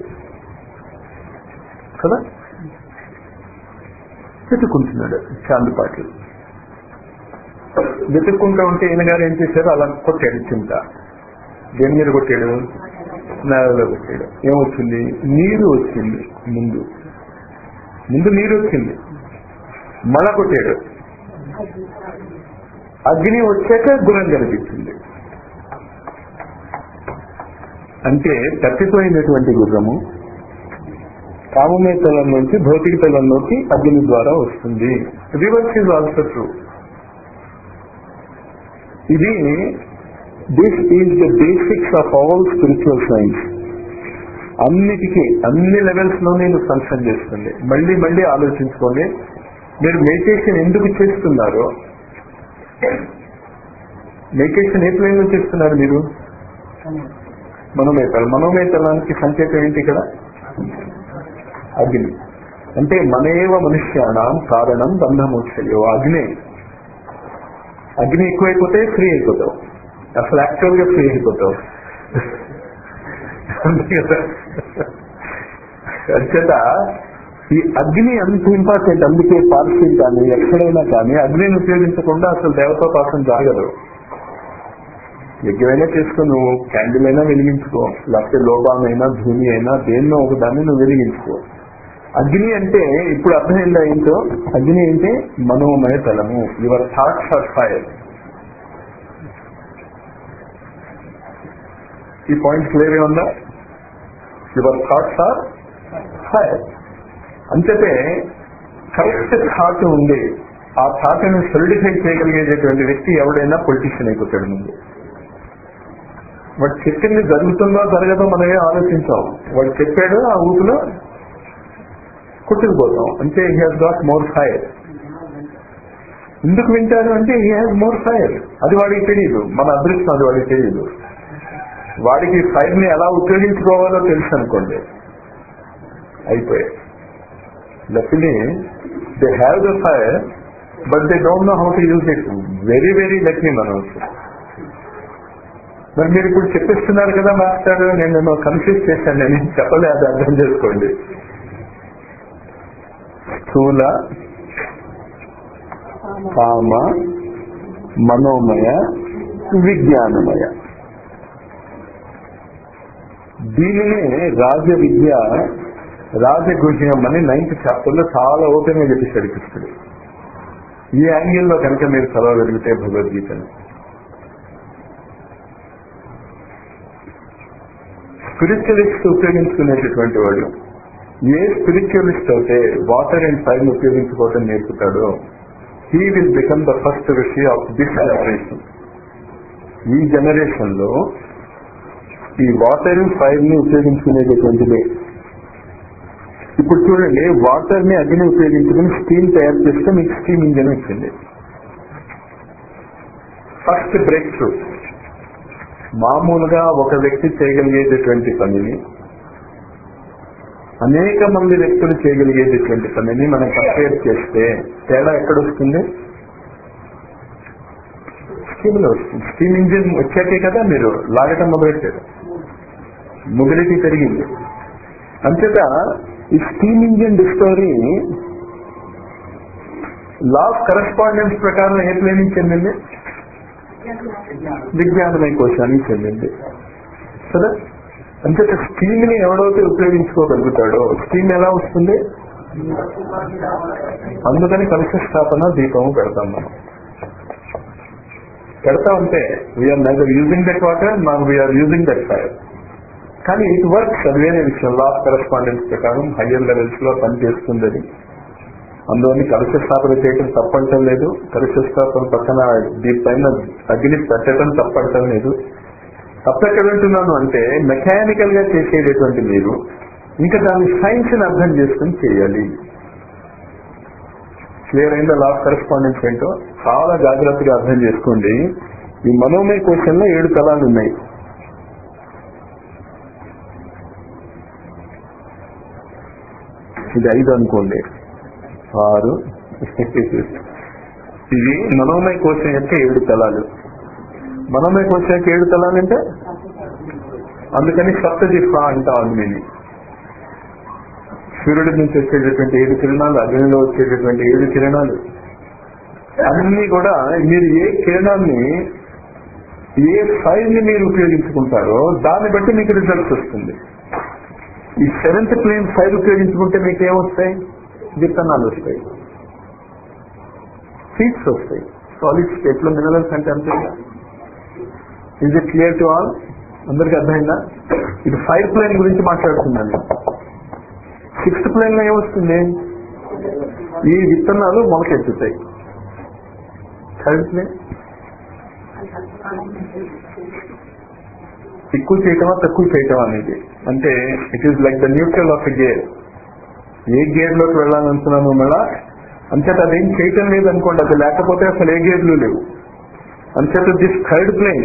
కదా, వెతుక్కుంటున్నాడు చాందుపాటి. వెతుక్కుంటూ ఉంటే ఈయన గారు ఏం చేశారు, అలా కొట్టాడు చింత. దేని మీద కొట్టాడు? నేలలో కొట్టాడు. ఏమొచ్చింది? నీరు వచ్చింది. ముందు నీరు వచ్చింది, మళ్ళా కొట్టాడు. అగ్ని వచ్చాక గుణం కనిపించింది. అంటే తప్పిపోయినటువంటి గుర్రము కామమే తలం నుంచి భౌతిక తలంలోకి అగ్ని ద్వారా వస్తుంది. Reverse is also true. ఇది this is the basics of all spiritual science. అన్నిటికీ అన్ని లెవెల్స్ లో నేను ఫంక్షన్ చేస్తుంది. మళ్ళీ మళ్ళీ ఆలోచించుకోండి, మీరు మెడిటేషన్ ఎందుకు చేస్తున్నారో. మెడిటేషన్ ఏ ప్లేన్ లో చేస్తున్నారు మీరు? మనోమేతలానికి సంకేతం ఏంటి ఇక్కడ? అగ్ని. అంటే మనయేవ మనుష్యాణం కారణం బంధమోక్షయో. అగ్ని ఎక్కువైపోతే ఫ్రీ అయిపోతావు, అసలు యాక్చువల్ గా ఫ్రీ అయిపోతావు. అంచేత ఈ అగ్ని అంత ఇంపార్టెంట్. అందుకే పార్సిల్ కానీ ఎక్కడైనా కానీ అగ్నిని ఉపయోగించకుండా అసలు దేవతాపాసన జరగదు. యజ్ఞమైనా చేసుకో, నువ్వు క్యాండిల్ అయినా వెలిగించుకో, లేకపోతే లోపానైనా ధూని అయినా దేన్నో ఒక దాన్ని నువ్వు వెలిగించుకో. అగ్ని అంటే ఇప్పుడు అర్థమైందా ఏంటో? అగ్ని అంటే మనోమయ తలము. Your thoughts are fire. ఈ పాయింట్ క్లియర్ గా ఉందా? Your thoughts are fire. అంతటే కరెక్ట్ థాట్ ఉంది. ఆ థాట్ ని సొలిడిఫై చేయగలిగేటటువంటి వ్యక్తి ఎవడైనా పొలిటీషియన్ అయిపోతాడు. ముందు వాడు చెప్పింది జరుగుతుందో జరగదో మనమే ఆలోచించాం. వాడు చెప్పాడు, ఆ ఊపిలో కొట్టుకుపోతాం. అంటే he has got more fire. ఎందుకు వింటారు అంటే హీ హాజ్ మోర్ ఫైర్. అది వాడికి తెలియదు. మన అదృష్టం అది వాడికి తెలియదు. వాడికి ఫైర్ ని ఎలా ఉపయోగించుకోవాలో తెలుసు అనుకోండి, అయిపోయాయి. Luckily they have the fire but they don't know how to use it. Very very lucky మనం. మరి మీరు ఇప్పుడు చెప్పిస్తున్నారు కదా మాస్టర్, నేను కన్ఫ్యూజ్ చేశాను, నేను చెప్పలే, అది అర్థం చేసుకోండి. స్థూల, కామ, మనోమయ, విజ్ఞానమయ. దీనినే రాజ విద్య, రాజగుహ్యం అని 9th చాప్టర్ లో చాలా ఓపెన్ గా చెప్పేశాడు కృష్ణుడు. ఈ యాంగిల్లో కనుక మీరు చదవగలిగితే భగవద్గీతను, స్పిరిచువలిస్ట్ ఉపయోగించుకునేటటువంటి వాడు ఏ స్పిరిచువలిస్ట్ అయితే వాటర్ అండ్ ఫైర్ ఉపయోగించుకోవటం నేర్పుతాడో, he will become the first rishi of this generation. ఈ జనరేషన్ లో ఈ వాటర్ ఫైర్ ని ఉపయోగించుకునేటటువంటిదే. ఇప్పుడు చూడండి, వాటర్ ని అగ్ని ఉపయోగించుకుని స్టీమ్ తయారు చేస్తే మీకు స్టీమ్ ఇంజిన్ వచ్చింది. First breakthrough. మామూలుగా ఒక వ్యక్తి చేయగలిగేటటువంటి పనిని అనేక మంది వ్యక్తులు చేయగలిగేటటువంటి పనిని మనం కంపేర్ చేస్తే తేడా ఎక్కడొస్తుంది? స్టీమ్ లో వస్తుంది. స్టీమ్ ఇంజిన్ వచ్చాకే కదా మీరు లాగటం మొదలెట్టారు, మొబిలిటీ పెరిగింది. అంతేత ఈ steam engine discovery law of correspondence ప్రకారం ఏ ప్లేనింగ్ చెందింది? విజ్ఞానమయ కోశానికి చెందింది కదా. అంతేత స్టీమ్ ని ఎవడైతే ఉపయోగించుకోగలుగుతాడో స్టీమ్ ఎలా వస్తుంది? అందుకని కలుష స్థాపన దీపము పెడతాం. మనం పెడతామంటే we are neither using that water not we are using that fire. కానీ ఇట్ వర్క్స్. అది వేరే విషయం. లా ఆఫ్ కరెస్పాండెన్స్ ప్రకారం హయ్యర్ లెవెల్స్ లో పనిచేస్తుంది అది. అందులోని కలుష స్థాపన చేయటం తప్పంటం లేదు, కలుష స్థాపన పక్కన దీనిపైన అగ్ని పెట్టడం తప్పంటం లేదు. తప్పెక్కడంటున్నాను అంటే మెకానికల్ గా చేసేటటువంటి మీరు ఇంకా దాని సైన్స్ ని అర్థం చేసుకుని చేయాలి. క్లియర్ అయిందా? లా ఆఫ్ కరెస్పాండెన్స్ ఏంటో చాలా జాగ్రత్తగా అర్థం చేసుకోండి. ఈ మనోమయ కోశంలో 7 తలాలు ఉన్నాయి. ఇది 5 అనుకోండి, 6. ఇది మనోమయ కోశం యొక్క 7 తలాలు. మనోమయ కోశం యొక్క 7 తలాలు అంటే అందుకని సప్తజిహ్వ అంటాం అగ్నిని. సూర్యుడి నుంచి వచ్చేటటువంటి 7 కిరణాలు, అగ్నిలో వచ్చేటటువంటి 7 కిరణాలు అన్ని కూడా మీరు ఏ కిరణాన్ని, ఏ ఫైర్ ని మీరు ఉపయోగించుకుంటారో దాన్ని బట్టి మీకు రిజల్ట్స్ వస్తుంది. ఈ 7th ప్లేన్ ఫైర్ ఉపయోగించుకుంటే మీకేమొస్తాయి? విత్తనాలు వస్తాయి, సీడ్స్ వస్తాయి. సాలిడ్ స్టేట్ లో మినరల్స్ అంటే అంతే. Is it clear to all? అందరికి అర్థమైందా? ఇది 5th ప్లేన్ గురించి మాట్లాడుతుందండి. 6th ప్లేన్ లో ఏమొస్తుంది? ఈ విత్తనాలు మొలకెత్తుతాయి. 3rd ప్లేన్ ఎక్కువ చేయటమా తక్కువ చేయటం అనేది, అంటే it is like the neutral of a gear. ఏ గేర్ లోకి వెళ్ళాలనుకున్నాము మళ్ళా అంచేత అదేం చేయటం లేదనుకోండి, అది లేకపోతే అసలు ఏ గేర్లు లేవు. అంచేత దిస్ 3rd ప్లేన్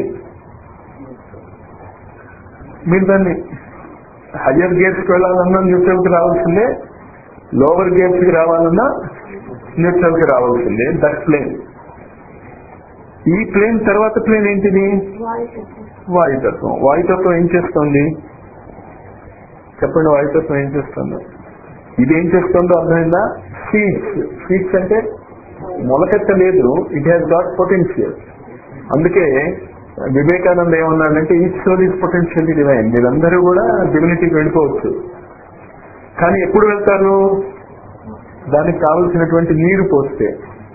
మీరు దాన్ని హయ్యర్ గేర్స్ కి వెళ్ళాలన్నా న్యూట్రల్ కి రావాల్సిందే, లోవర్ గేర్స్ కి రావాలన్నా న్యూట్రల్ కి రావాల్సిందే. That plane. ఈ ప్లేన్ తర్వాత ప్లేన్ ఏంటిది? వాయుతత్వం. వాయుతత్వం ఏం చేస్తుంది చెప్పండి? వాయుతత్వం ఏం చేస్తుందో, ఇదేం చేస్తుందో అర్థమైందా? సీడ్స్ అంటే మొలకెత్తలేదు, ఇట్ హ్యాస్ గాట్ పొటెన్షియల్. అందుకే వివేకానంద ఏమన్నాడంటే each soul is potentially divine. మీరందరూ కూడా డివినిటీకి వెళ్ళిపోవచ్చు, కానీ ఎప్పుడు వెళ్తారు? దానికి కావలసినటువంటి నీరు పోస్తే.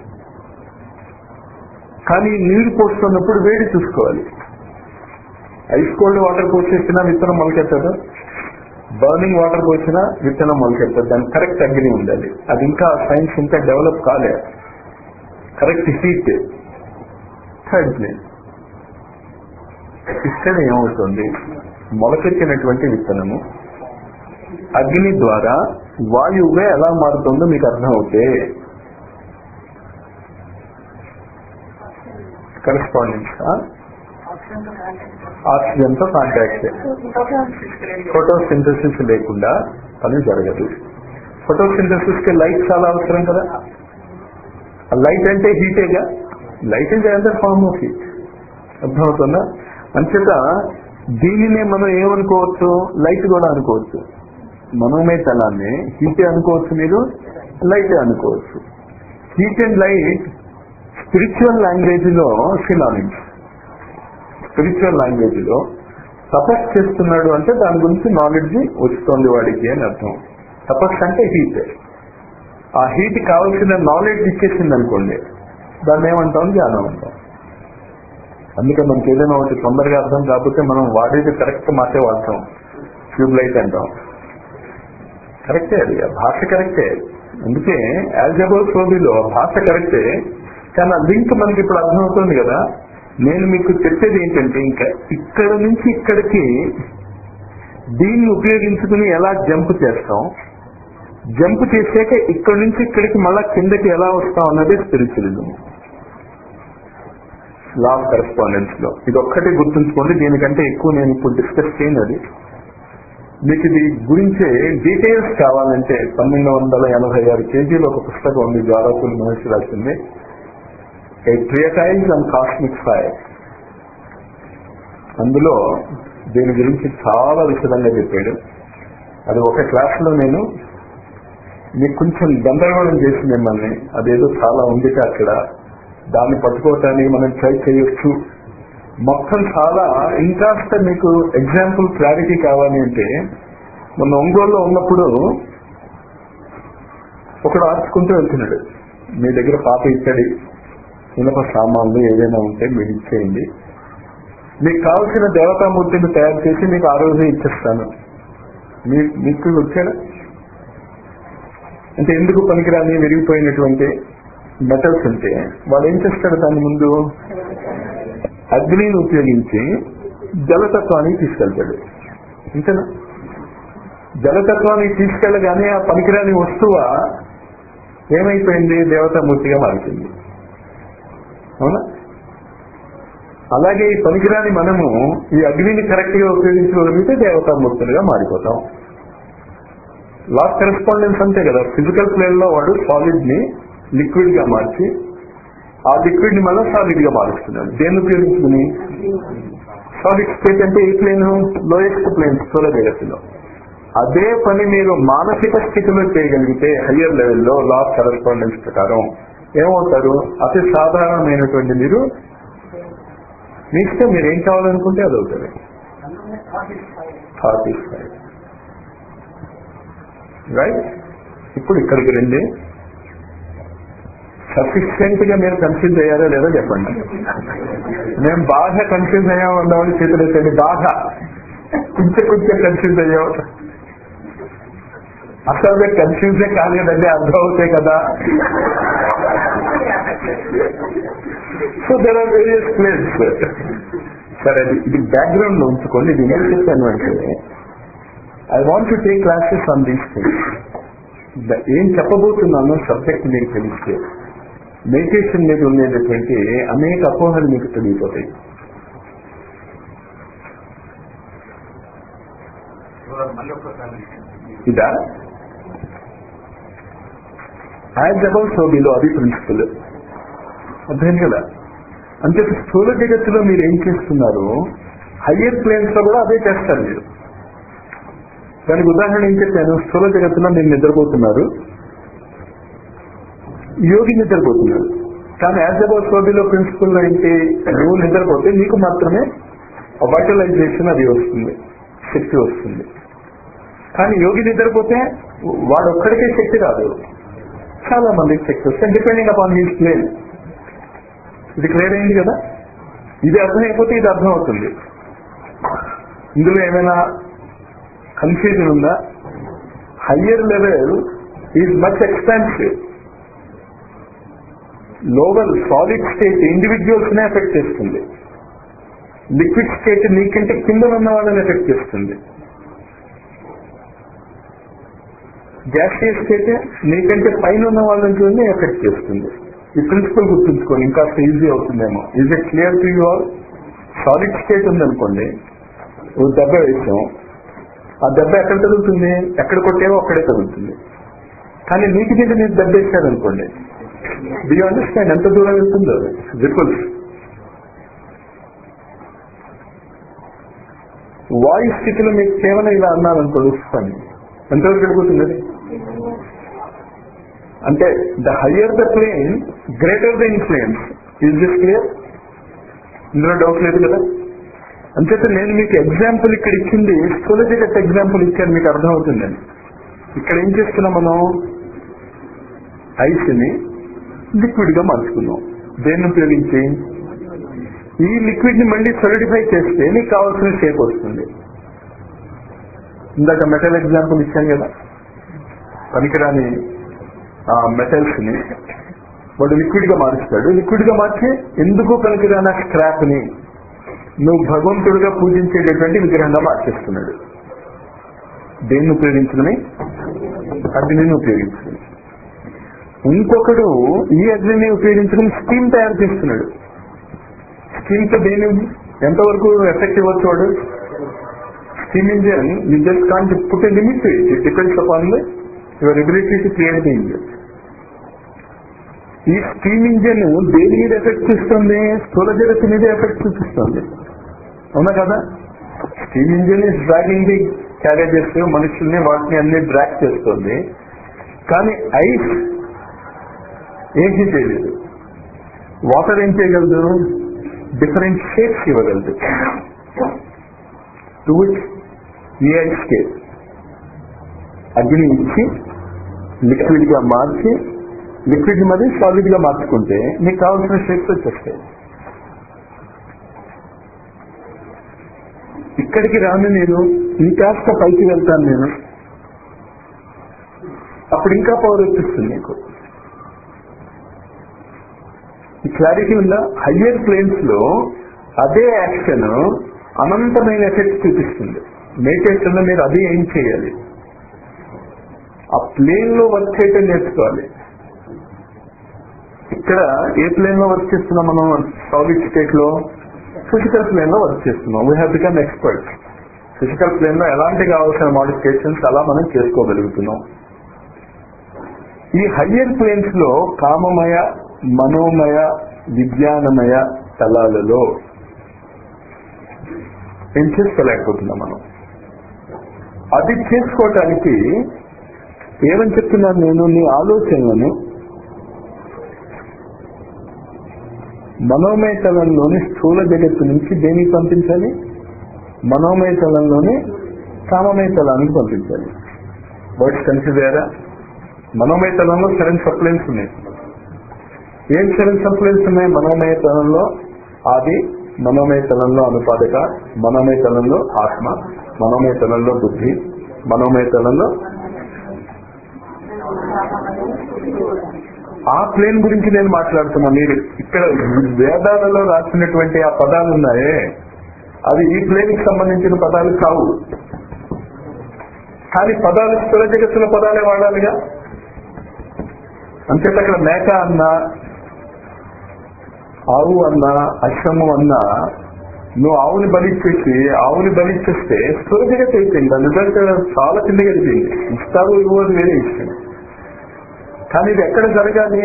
కానీ నీరు పోస్తున్నప్పుడు వేడి చూసుకోవాలి. ఐస్ కోల్డ్ వాటర్ పోసేసినా విత్తనం మొలకెత్తదు, బర్నింగ్ వాటర్ పోసినా విత్తనం మొలకెత్తదు. దానికి కరెక్ట్ అగ్ని ఉండాలి. అది ఇంకా సైన్స్ ఇంకా డెవలప్ కాలేదు. Correct heat. 3rd plane. ఇక్కడ ఏమవుతుంది? మొలకెత్తినటువంటి విత్తనము అగ్ని ద్వారా వాయువుగా ఎలా మారుతుందో మీకు అర్థం అవుతే కరెస్పాండెన్స్ ఆక్సిజన్ తో కాంటాక్ట్. ఫోటోసింథసిస్ లేకుండా పని జరగదు. ఫోటోసింథసిస్ కి లైట్ చాలా అవసరం కదా. లైట్ అంటే హీటేగా. Light is another form of heat. అర్థమవుతుందా? అంచేత దీనినే మనం ఏమనుకోవచ్చు? లైట్ కూడా అనుకోవచ్చు. మనోమేతనాన్ని హీటే అనుకోవచ్చు, మీరు లైట్ అనుకోవచ్చు. Heat and light spiritual language లో సినానిమ్స్. స్పిరిచువల్ లాంగ్వేజ్ లో తపస్సు చేస్తున్నాడు అంటే దాని గురించి నాలెడ్జ్ వస్తుంది వాడికి అని అర్థం. తపస్సు అంటే హీట్. ఆ హీట్ కావాల్సిన నాలెడ్జ్ ఇచ్చేసింది అనుకోండి, దాన్ని ఏమంటాం? జ్ఞానం అంటాం. అందుకే మనకి ఏదైనా ఒకటి తొందరగా అర్థం కాకపోతే మనం వాడేది కరెక్ట్ మాటే వాడతాం. ట్యూబ్ లైట్ అంటాం. కరెక్టే, అది భాష కరెక్టే. అందుకే ఆల్జబ్రా సోబీలో భాష కరెక్టే, కానీ ఆ లింక్ మనకి ఇప్పుడు అర్థమవుతుంది కదా. నేను మీకు చెప్పేది ఏంటంటే, ఇంకా ఇక్కడ నుంచి ఇక్కడికి దీన్ని ఉపయోగించుకుని ఎలా జంప్ చేస్తాం, జంప్ చేసాక ఇక్కడి నుంచి ఇక్కడికి మళ్ళా కిందకి ఎలా వస్తాం అన్నది స్పిరిచువలిజం. లా ఆఫ్ కరెస్పాండెన్స్ లో ఇది ఒక్కటే గుర్తుంచుకోండి. దీనికంటే ఎక్కువ నేను ఇప్పుడు డిస్కస్ చేయను. అది మీకు ఇది గురించే డీటెయిల్స్ కావాలంటే 1286 పేజీలో ఒక పుస్తకం ఉంది, జ్వాలాకుల మహర్షి రాసింది, a treatise on cosmic fire. అందులో దీని గురించి చాలా విశదంగా చెప్పాడు. అది ఒక క్లాస్ లో నేను మీకు కొంచెం గందరగోళం చేసి మిమ్మల్ని, అదేదో చాలా ఉంది అక్కడ, దాన్ని పట్టుకోవటానికి మనం ట్రై చేయొచ్చు. మొత్తం చాలా ఇంకాస్త మీకు ఎగ్జాంపుల్ క్లారిటీ కావాలి అంటే, మొన్న ఒంగోలులో ఉన్నప్పుడు ఒకడు ఆర్చుకుంటూ వెళ్తున్నాడు. మీ దగ్గర పాత ఇత్తడి ఇనప సామాన్లు ఏదైనా ఉంటే మీరు ఇచ్చేయండి, మీకు కావలసిన దేవతామూర్తిని తయారు చేసి మీకు ఆ రోజే ఇచ్చేస్తాను. మీకు వచ్చాడా అంటే ఎందుకు పనికిరాని విరిగిపోయినటువంటి మెటల్స్ ఉంటే వాడు ఏం చేస్తాడు? దాని ముందు అగ్నిని ఉపయోగించి జలతత్వానికి తీసుకెళ్తాడు. అంతేనా? జలతత్వానికి తీసుకెళ్ళగానే ఆ పనికిరాని వస్తువు ఏమైపోయింది? దేవతామూర్తిగా మారుతుంది. అవునా? అలాగే ఈ పనికిరాని మనము ఈ అగ్నిని కరెక్ట్ గా ఉపయోగించగలిగితే దేవతామూర్తులుగా మారిపోతాం. లా ఆఫ్ కరెస్పాండెన్స్ అంతే కదా. ఫిజికల్ ప్లేన్ లో వాడు సాలిడ్ ని లిక్విడ్ గా మార్చి ఆ లిక్విడ్ ని మళ్ళీ సాలిడ్ గా మారుస్తున్నాడు. దేన్ని ఉపయోగించుకుని? సాలిడ్ స్టేట్ అంటే ఏ ప్లేన్? లోయెస్ట్ ప్లేన్ స్థూల జగత్తులో. అదే పని మీరు మానసిక స్థితిలో చేయగలిగితే హయ్యర్ లెవెల్లో లా ఆఫ్ కరెస్పాండెన్స్ ప్రకారం ఏమవుతారు? అతి సాధారణమైనటువంటి మీరు మీ ఇష్టం, మీరు ఏం కావాలనుకుంటే అది అవుతుంది. రైట్? ఇప్పుడు ఇక్కడికి రండి. సఫిషియెంట్ గా మీరు కన్ఫ్యూజ్ అయ్యారో లేదో చెప్పండి. మేము బాగా కన్ఫ్యూజ్ అయ్యాము అన్నవాళ్ళు చేతులు ఎత్తండి. బాగా కొంచెం కన్ఫ్యూజ్ అయ్యావు. అసలు కన్ఫ్యూజే కాలేదండి, అర్థం అవుతాయి కదా. So there are various place. సరే, ఇది బ్యాక్గ్రౌండ్ లో ఉంచుకోండి. ఇది ఏం చెప్పాను అంటే, I want to take classes on these things. ఏం చెప్పబోతున్నానో సబ్జెక్ట్ మీకు తెలిస్తే మెడిటేషన్ మీద ఉండేటటువంటి అనేక అపోహలు మీకు తెలియపోతాయి. ఇదా యాజ్ అబౌవ్ సో బిలో, అది ప్రిన్సిపల్. అర్థం కదా. అంటే స్థూల జగత్తులో మీరు ఏం చేస్తున్నారు, హయ్యర్ ప్లేన్స్ లో కూడా అదే చేస్తారు మీరు. దానికి ఉదాహరణ ఏం చెప్పాను, స్థూల జగత్తులో మీరు నిద్రపోతున్నారు, యోగి నిద్రపోతున్నారు. కానీ as above so below principle లో ఏంటి, నువ్వు నిద్రపోతే నీకు మాత్రమే వైటలైజేషన్ అది వస్తుంది, శక్తి వస్తుంది. కానీ యోగి నిద్రపోతే వాడు ఒక్కడికే శక్తి రాదు, చాలా మందికి శక్తి వస్తుంది, డిపెండింగ్ అపాన్ హీస్ ప్లేన్. ఇది క్లియర్ అయింది కదా. ఇది అర్థమైపోతే ఇది అర్థం అవుతుంది. ఇందులో ఏమైనా కన్ఫ్యూజన్ ఉందా? Higher level is much expensive. Lower solid state individuals నే ఎఫెక్ట్ చేస్తుంది. లిక్విడ్ స్టేట్ నీకంటే కింద ఉన్న వాళ్ళని ఎఫెక్ట్ చేస్తుంది. గ్యాసియస్ స్టేట్ నీకంటే పైన ఉన్న వాళ్ళని ఎఫెక్ట్ చేస్తుంది. ఈ ప్రిన్సిపల్ గుర్తుంచుకోండి, ఇంకా ఈజీ అవుతుందేమో. Is it clear to you all? Solid state ఉందనుకోండి, ఓ దెబ్బ వేసాం, ఆ దెబ్బ ఎక్కడ తగులుతుంది, ఎక్కడ కొట్టేవో అక్కడే తగులుతుంది. కానీ నీకు దీన్ని మీరు దెబ్బ వేసారనుకోండి, డూ యూ అండర్స్టాండ్ ఎంత దూరం వెళ్తుందో రిపుల్స్. వాయు స్థితిలో మీకు కేవలం ఇలా అన్నారనుకో, చూస్తాను ఎంతవరకు వెళ్ళిపోతుంది అది. అంటే the higher the plane, greater the influence. Is this clear? ఇందులో డౌట్ లేదు కదా. అంచేత నేను మీకు ఎగ్జాంపుల్ ఇక్కడ ఇచ్చింది, స్థూల జగత్ ఎగ్జాంపుల్ ఇచ్చాను, మీకు అర్థం అవుతుందని. ఇక్కడ ఏం చేస్తున్నాం మనం, ఐస్ ని లిక్విడ్ గా మార్చుకున్నాం. దేన్ని ఉపయోగించి? ఈ లిక్విడ్ ని మళ్ళీ సొలిడిఫై చేస్తే నీకు కావాల్సిన షేప్ వస్తుంది. ఇందాక మెటల్ ఎగ్జాంపుల్ ఇచ్చాను కదా, పనికిరాని మెటల్స్ ని వాడు లిక్విడ్ గా మారుస్తాడు. లిక్విడ్ గా మార్చి ఎందుకు పనికిరాని స్క్రాప్ ని నువ్వు భగవంతుడిగా పూజించేటటువంటి విగ్రహంగా మార్చేస్తున్నాడు. దేన్ని ఉపయోగించడమే? అగ్నిని ఉపయోగించుకుని. ఇంకొకడు ఈ అగ్నిని ఉపయోగించుకుని స్టీమ్ తయారు చేస్తున్నాడు. స్టీమ్ తో దేని ఎంతవరకు ఎఫెక్ట్ ఇవ్వచ్చు వాడు? Steam engine you just can't put a limit to it. It depends upon your ability to create the engine. ఈ స్టీమ్ ఇంజిన్ దేని మీద ఎఫెక్ట్ చూస్తుంది? స్థూల జగత్తు మీద ఎఫెక్ట్ చూపిస్తుంది, అవునా కదా. Steam engine is dragging the carriages, మనుషుల్ని వాటిని అన్ని డ్రాగ్ చేస్తుంది. కానీ ఐస్ ఏమీ చేయలేదు. వాటర్ ఏం చేయగలదు? డిఫరెంట్ షేప్స్ ఇవ్వగలదు. టు విచ్ ఈ ఐస్ షేప్ అగ్ని ఇచ్చి లిక్విడ్ గా మార్చి, లిక్విడ్ మరి సాలిడ్ గా మార్చుకుంటే మీకు కావాల్సిన షేప్స్ వచ్చేస్తాయి. ఇక్కడికి రాను నేను, ఇంకాస్త పైకి వెళ్తాను నేను, అప్పుడు ఇంకా పవర్ వచ్చేస్తుంది నీకు. ఈ క్లారిటీ ఉందా? హయ్యర్ ప్లేన్స్ లో అదే యాక్షన్ అనంతమైన ఎఫెక్ట్ చూపిస్తుంది. మెడిటేషన్ లో మీరు అదే ఏం చేయాలి, ఆ ప్లేన్ లో వర్క్ చేయటం నేర్చుకోవాలి. ఇక్కడ ఏ ప్లేన్ లో వర్క్ చేస్తున్నాం మనం? సాలిడ్ స్టేట్ లో ఫిజికల్ ప్లేన్ లో వర్క్ చేస్తున్నాం. We have become experts. Physical plane లో ఎలాంటి కావాల్సిన మోడిఫికేషన్స్ అలా మనం చేసుకోగలుగుతున్నాం. ఈ హయ్యర్ ప్లేన్స్ లో కామమయ, మనోమయ, విజ్ఞానమయ తలాలలో ఏం చేసుకోలేకపోతున్నాం మనం. అది చేసుకోవటానికి ఏమని చెప్తున్నాను నేను, నీ ఆలోచనలను మనోమయ తలంలోని స్థూల జగత్తు నుంచి దేనికి పంపించాలి? మనోమయ తలంలోని కామమయ తలానికి పంపించాలి. వర్డ్స్ కన్ఫ్యూజ్ అయ్యారా? మనోమయ తలంలో 7 సప్లైన్స్ ఉన్నాయి. ఏం 7 సప్లైన్స్ ఉన్నాయి మనోమయతనంలో? ఆది, మనోమయతనంలో అనుపాదక, మనోమయతనంలో ఆత్మ, మనోమయతనంలో బుద్ధి, మనోమయతనంలో ఆ ప్లేన్ గురించి నేను మాట్లాడుతున్నా. మీరు ఇక్కడ వేదాలలో రాసినటువంటి ఆ పదాలు ఉన్నాయే, అది ఈ ప్లేన్ కి సంబంధించిన పదాలు కావు. కానీ పదాలు స్థిర జగత్తుల పదాలే వాడాలిగా. అంతేత అక్కడ మేక అన్నా, ఆవు అన్నా, అశ్వము అన్నా, నువ్వు ఆవుని బలిచ్చేస్తే స్థిర జగత్ అయిపోయింది. దాని రిజల్ట్ చాలా కిందకి వెళ్ళిపోయింది. ఇస్తారు ఇవ్వదు వేరే ఇష్టం. కానీ ఇది ఎక్కడ జరగాలి?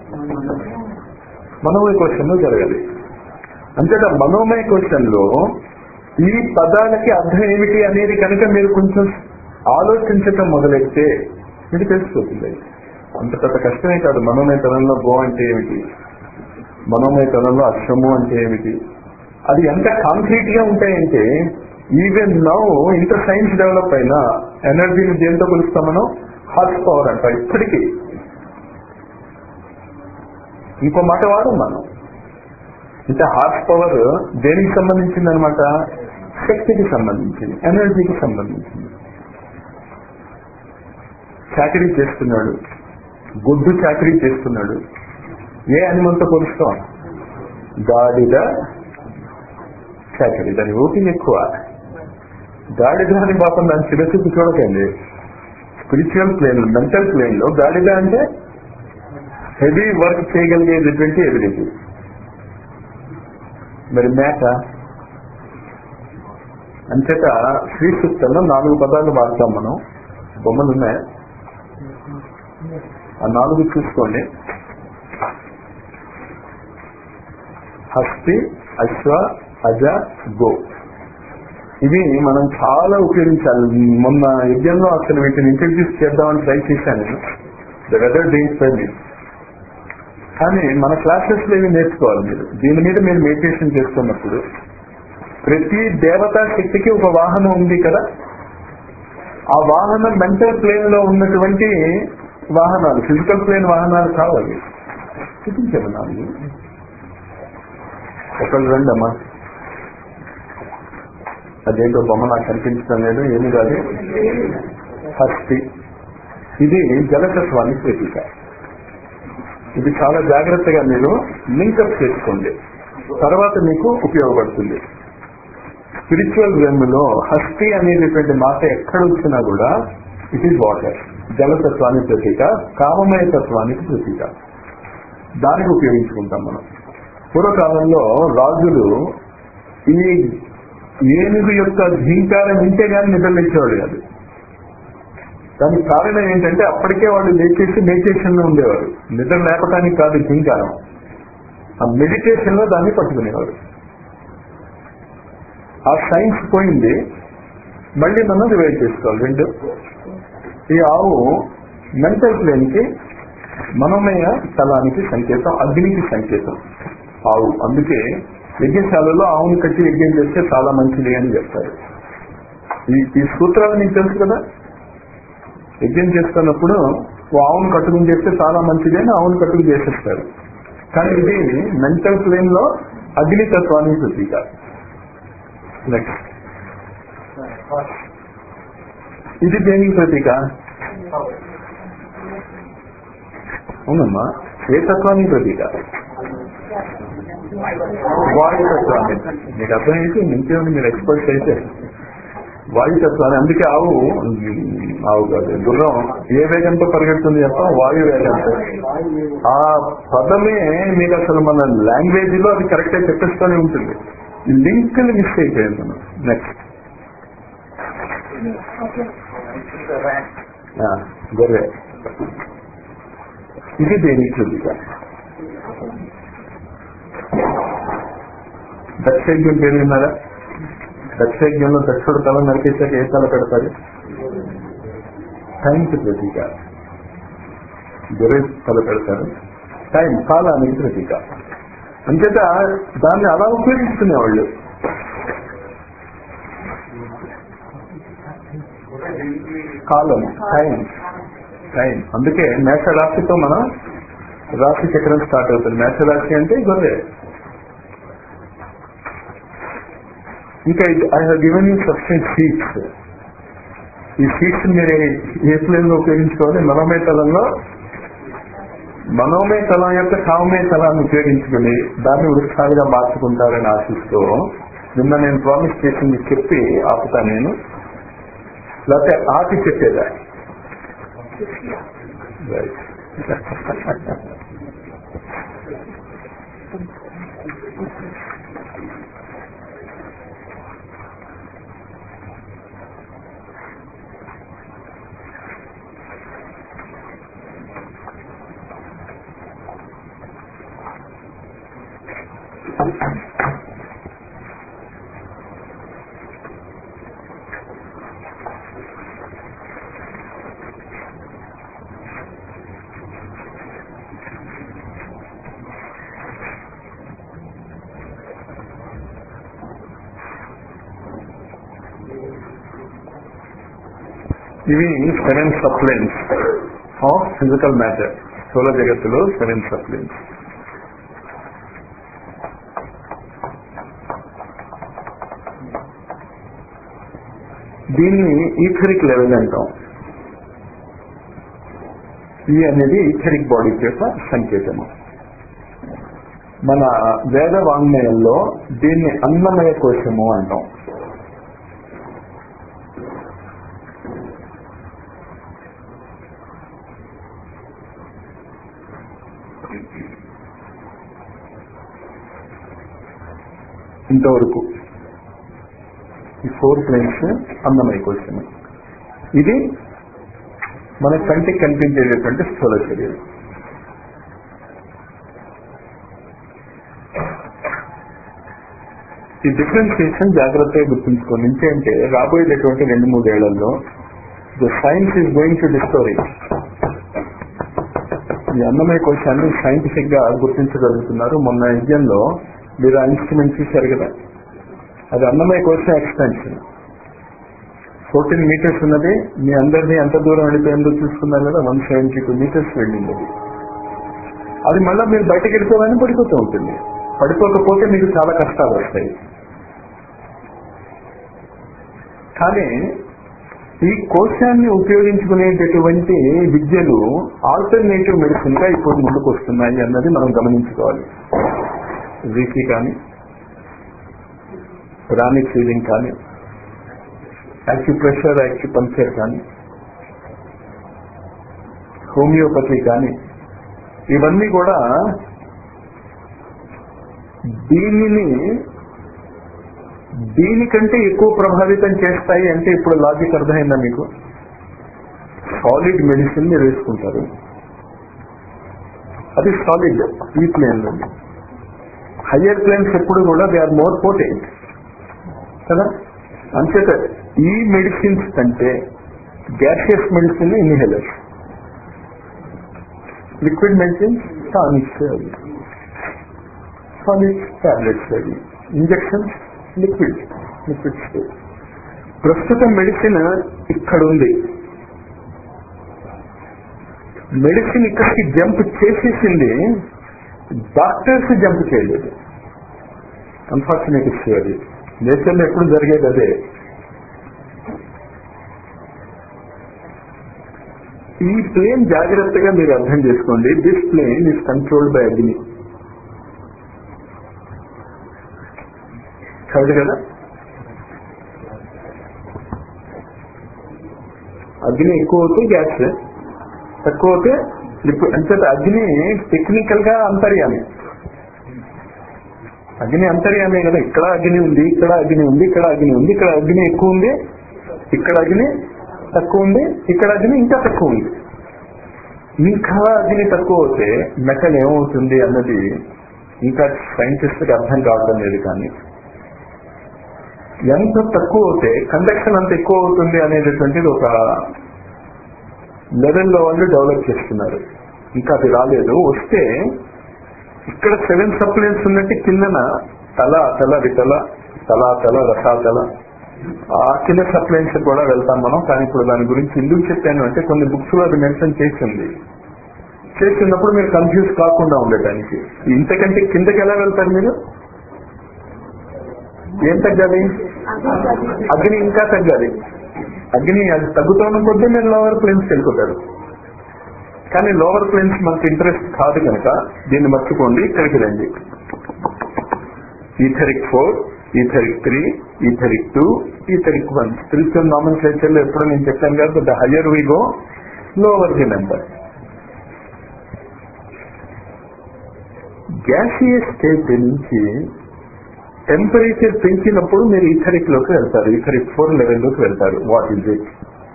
మనోమయ కోశంలో జరగాలి. అంతేత మనోమయ కోశంలో ఈ పదాలకి అర్థం ఏమిటి అనేది కనుక మీరు కొంచెం ఆలోచించటం మొదలెడితే మీకు తెలిసిపోతుంది. అంత పెద్ద కష్టమే కాదు. మనోమయతనంలో గో అంటే ఏమిటి, మనోమయతనంలో అశ్వము అంటే ఏమిటి, అది ఎంత కాంక్రీట్ గా ఉంటాయంటే ఈవెన్ నౌ ఇంత సైన్స్ డెవలప్ అయినా ఎనర్జీని దేంతో కొలుస్తాం మనం? హార్స్ పవర్ అంట. ఇప్పటికీ ఇంకో మాట వాడం మనం. అంటే హార్స్ పవర్ దేనికి సంబంధించింది అనమాట? శక్తికి సంబంధించింది, ఎనర్జీకి సంబంధించింది. చాకరీ చేస్తున్నాడు, గొడ్డు చాకరీ చేస్తున్నాడు. ఏ అనిమల్తో పోలుస్తాం? గాడిద చాకరీ. దాని ఓపిక ఎక్కువ. గాడిద అని పాపం దాని చిరచూపు చూడకండి. స్పిరిచువల్ ప్లేన్, మెంటల్ ప్లేన్ లో గాడిద అంటే హెవీ వర్క్ చేయగలిగేటటువంటి ఎబిలిటీ. మరి మేక అంచేత శ్రీ సూక్తంలో 4 పదాలు వాడతాం మనం. బొమ్మలు ఉన్నాయి, ఆ 4 చూసుకోండి. హస్తి, అశ్వ, అజ, గో. ఇవి మనం చాలా ఉపయోగించాలి. మొన్న యజ్ఞంలో అసలు వీటిని ఇంట్రడ్యూస్ చేద్దామని ట్రై చేశాను నేను. The weather days for me. కానీ మన క్లాసెస్ లో ఇవి నేర్చుకోవాలి మీరు. దీని మీద మీరు మెడిటేషన్ చేస్తున్నప్పుడు ప్రతి దేవతా శక్తికి ఒక వాహనం ఉంది కదా. ఆ వాహనం మెంటల్ ప్లేన్ లో ఉన్నటువంటి వాహనాలు, ఫిజికల్ ప్లేన్ వాహనాలు కావాలి. చూపించారు 4. ఒకళ్ళు రండమ్మా. అదేంటో బొమ్మ నాకు కనిపించడం లేదు. ఏమి కాదు, హస్తి. ఇది జలతత్వానికి ప్రతీక. ఇది చాలా జాగ్రత్తగా మీరు లింకప్ చేసుకోండి, తర్వాత మీకు ఉపయోగపడుతుంది. స్పిరిచువల్ వెమ్లో హస్తి అనేటటువంటి మాట ఎక్కడ వచ్చినా కూడా ఇట్ ఈజ్ వాటర్. జలతత్వానికి ప్రతీక, కామమయ తత్వానికి ప్రతీక. దానికి ఉపయోగించుకుంటాం మనం. పూర్వకాలంలో రాజులు ఈ ఏనుగు యొక్క ధింకారం వింటే కానీ నిద్రలేచేవాడు కాదు. దానికి కారణం ఏంటంటే అప్పటికే వాళ్ళు లేచేసి మెడిటేషన్ లో ఉండేవారు. నిద్ర లేపడానికి కాదు ధింకారం, ఆ మెడిటేషన్ లో దాన్ని పట్టుకునేవారు. ఆ సైన్స్ పోయింది, మళ్ళీ మనం రివైవ్ చేసుకోవాలి. 2 ఈ ఆవు మెంటల్ ప్లేన్ కి, మనోమయ తలానికి సంకేతం, అగ్నికి సంకేతం ఆవు. అందుకే యజ్ఞశాలలో ఆవును కట్టి యజ్ఞం చేస్తే చాలా మంచిది అని చెప్తారు. ఈ సూత్రాలు మీకు తెలుసు కదా. యజ్ఞం చేస్తున్నప్పుడు ఆవును కట్టుకుని చేస్తే చాలా మంచిది అని ఆవును కట్టుకుని చేసేస్తారు. కానీ ఇది మెంటల్ ప్లేన్ లో అగ్నితత్వానికి ప్రతీక. నెక్స్ట్, ఇది దేనికి ప్రతీక? అవునమ్మా, ఏ తత్వానికి ప్రతీక? వాయుతత్వాన్ని. మీకు అర్థమైతే ఇంకేముంది, మీరు ఎక్స్పర్ట్స్ అయితే వాయుతత్వాన్ని. అందుకే ఆవు కాదు, గుర్రం ఏ వేగంతో పరిగెడుతుంది చెప్తాం? వాయు వేగంతో. ఆ పదమే మీకు అసలు మన లాంగ్వేజ్ లో అది కరెక్ట్ గా చెప్పేస్తూనే ఉంటుంది. ఈ లింక్ మిస్ అయిపోయింది మనం. నెక్స్ట్, గొర్రె. ఇది దేనికి ప్రతీక? దక్షయజ్ఞం పేరు విన్నారా? దక్షయజ్ఞంలో దక్షుడు తల నరికేసాక ఏ తల పెడతారు? టైంకి ప్రతీక. గొర్రె తల పెడతారు. టైం, కాలానికి ప్రతీక. అంచేత దాన్ని అలా ఉపయోగిస్తునేవాళ్ళు. కాలం, టైం. అందుకే మేషరాశితో మనం రాశి చక్రం స్టార్ట్ అవుతుంది. మేషరాశి అంటే గొర్రె. ఇంకా I have given you substance seats. ఈ సీట్స్ మీరు ఏ ప్లేన్ లో ఉపయోగించుకోవాలి? మనోమయ తలం యొక్క కామమయ తలాన్ని ఉపయోగించుకుని దాన్ని వృక్షాలుగా మార్చుకుంటారని ఆశిస్తూ నిన్న నేను ప్రామిస్ చేసింది చెప్పి ఆపుతా నేను, లేకపోతే ఆపి చెప్పేదా? రైట్. ఇవి 7 సప్లైన్స్ ఆఫ్ ఫిజికల్ మ్యాటర్. స్థూల జగత్తులో 7 సప్లైన్స్. దీన్ని ఈథరిక్ లెవెల్ అంటాం. ఈ అనేది ఈథరిక్ బాడీ యొక్క సంకేతము. మన వేద వాంగ్మయంలో దీన్ని అన్నమయ కోశము అంటాం. ఇంతవరకు ఈ 4 ప్లేన్స్ అన్నమయ కోశము. ఇది మన కంటికి కనిపించేటటువంటి స్థూల శరీరం. ఈ డిఫరెన్షియేషన్ జాగ్రత్తగా గుర్తుంచుకోండి. ఇంకేంటే రాబోయేటటువంటి 2-3 ఏళ్లలో the science is going to discover it. ఈ అన్నమయ కోశాన్ని సైంటిఫిక్ గా గుర్తించగలుగుతున్నారు. మొన్న యజ్ఞంలో మీరు ఆ ఇన్స్ట్రుమెంట్ చూశారు కదా, అది అన్నమయ కోశం ఎక్స్టెన్షన్. 14 meters ఉన్నది. మీ అందరినీ ఎంత దూరం వెళ్ళిపోయిందో చూసుకున్నారు కదా, 172 meters వెళ్ళింది. అది మళ్ళీ మీరు బయటకు వెళ్ళిపోవాలని పడిపోతూ ఉంటుంది. పడిపోకపోతే మీకు చాలా కష్టాలు వస్తాయి. కానీ ఈ కోశాన్ని ఉపయోగించుకునేటటువంటి విద్యలు ఆల్టర్నేటివ్ మెడిసిన్ గా ఇప్పుడు ముందుకు వస్తున్నాయి అన్నది మనం గమనించుకోవాలి. రీకి కానీ, ప్రాణిక్ ఫీలింగ్ కానీ, యాక్యుప్రెషర్, యాక్యుపంక్చర్ కానీ, హోమియోపతి కానీ, ఇవన్నీ కూడా దీనికంటే ఎక్కువ ప్రభావితం చేస్తాయి. అంటే ఇప్పుడు లాజిక్ అర్థమైందా మీకు? సాలిడ్ మెడిసిన్ మీరు వేసుకుంటారు, అది సాలిడ్ ఈ ప్లేన్ లో. హయ్యర్ ప్లేన్స్ ఎప్పుడు కూడా దే ఆర్ మోర్ పోటెంట్ కదా. అంచేత ఈ మెడిసిన్స్ కంటే gaseous medicine inhalers, liquid medicine tonics, solid tablets, అవి ఇంజక్షన్స్, లిక్విడ్ స్టేజ్. ప్రస్తుతం మెడిసిన్ ఇక్కడ ఉంది. మెడిసిన్ ఇక్కడికి జంప్ చేసేసింది, డాక్టర్స్ జంప్ చేయలేదు. అన్ఫార్చునేట్ ఇష్యూ అది. నేచర్లో ఎప్పుడు జరిగేది అదే. ఈ ప్లేన్ జాగ్రత్తగా మీరు అర్థం చేసుకోండి. This plane is controlled by agni. కాదు కదా, అగ్ని ఎక్కువ అవుతే గ్యాస్, తక్కువ అవుతే లిక్విడ్. అంటే అగ్ని టెక్నికల్ గా అంతర్యామి. అగ్ని అంతర్యామే కదా. ఇక్కడ అగ్ని ఉంది, ఇక్కడ అగ్ని ఉంది, ఇక్కడ అగ్ని ఉంది, ఇక్కడ అగ్ని ఎక్కువ ఉంది, ఇక్కడ అగ్ని తక్కువ ఉంది, ఇక్కడ అగ్ని ఇంకా తక్కువ ఉంది. ఇంకా అగ్ని తక్కువ అవుతే మెటల్ ఏమవుతుంది అన్నది ఇంకా సైంటిస్ట్ కి అర్థం కావడం లేదు. కానీ ఎంత తక్కువ అవుతే కండక్షన్ అంత ఎక్కువ అవుతుంది అనేటటువంటిది ఒక లెవెల్లో వాళ్ళు డెవలప్ చేస్తున్నారు. ఇంకా అది రాలేదు. వస్తే ఇక్కడ 7 సప్లైన్స్ ఉన్నట్టు కిందన తల రసాతల ఆ కింద సప్లైన్స్ కూడా వెళ్తాం మనం. కానీ ఇప్పుడు దాని గురించి ఎందుకు చెప్పాను అంటే కొన్ని బుక్స్ లో అది మెన్షన్ చేసింది. చేస్తున్నప్పుడు మీరు కన్ఫ్యూజ్ కాకుండా ఉండటానికి. ఇంతకంటే కిందకి ఎలా వెళ్తారు మీరు? ఏం తగ్గాలి? అగ్ని ఇంకా తగ్గాలి. అగ్ని అది తగ్గుతున్న కొద్దీ మీరు లోవర్ ప్లేన్స్కి వెళ్ళిపోతారు. కానీ లోవర్ ప్లేన్స్ మనకు ఇంట్రెస్ట్ కాదు కనుక దీన్ని మర్చిపోండి. ఇక్కడికి రండి. Etheric 4, etheric 3, etheric 2, etheric 1. Spiritual nomenclature లో ఎప్పుడు నేను చెప్పాను కదా, the higher we go lower the number. Gaseous state నుంచి టెంపరేచర్ పెంచినప్పుడు మీరు ఈథరిక్ లోకి వెళ్తారు. ఈథరిక్ 4 లెవెల్లోకి వెళ్తారు. What is it?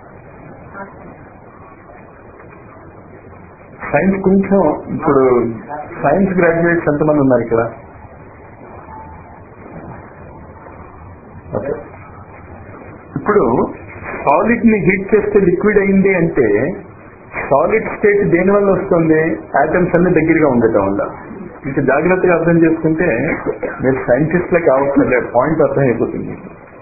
సైన్స్ కొంచెం ఇప్పుడు సైన్స్ గ్రాడ్యుయేట్స్ ఎంతమంది ఉన్నారు ఇక్కడ? ఓకే. ఇప్పుడు సాలిడ్ ని హీట్ చేస్తే లిక్విడ్ అయింది అంటే సాలిడ్ స్టేట్ దేని వల్ల వస్తుంది? ఆటమ్స్ అన్ని దగ్గరగా ఉండటం వల్ల. ఇంకా జాగ్రత్తగా అర్థం చేసుకుంటే మీరు సైంటిస్ట్లకి అవసరం పాయింట్ అర్థం అయిపోతుంది.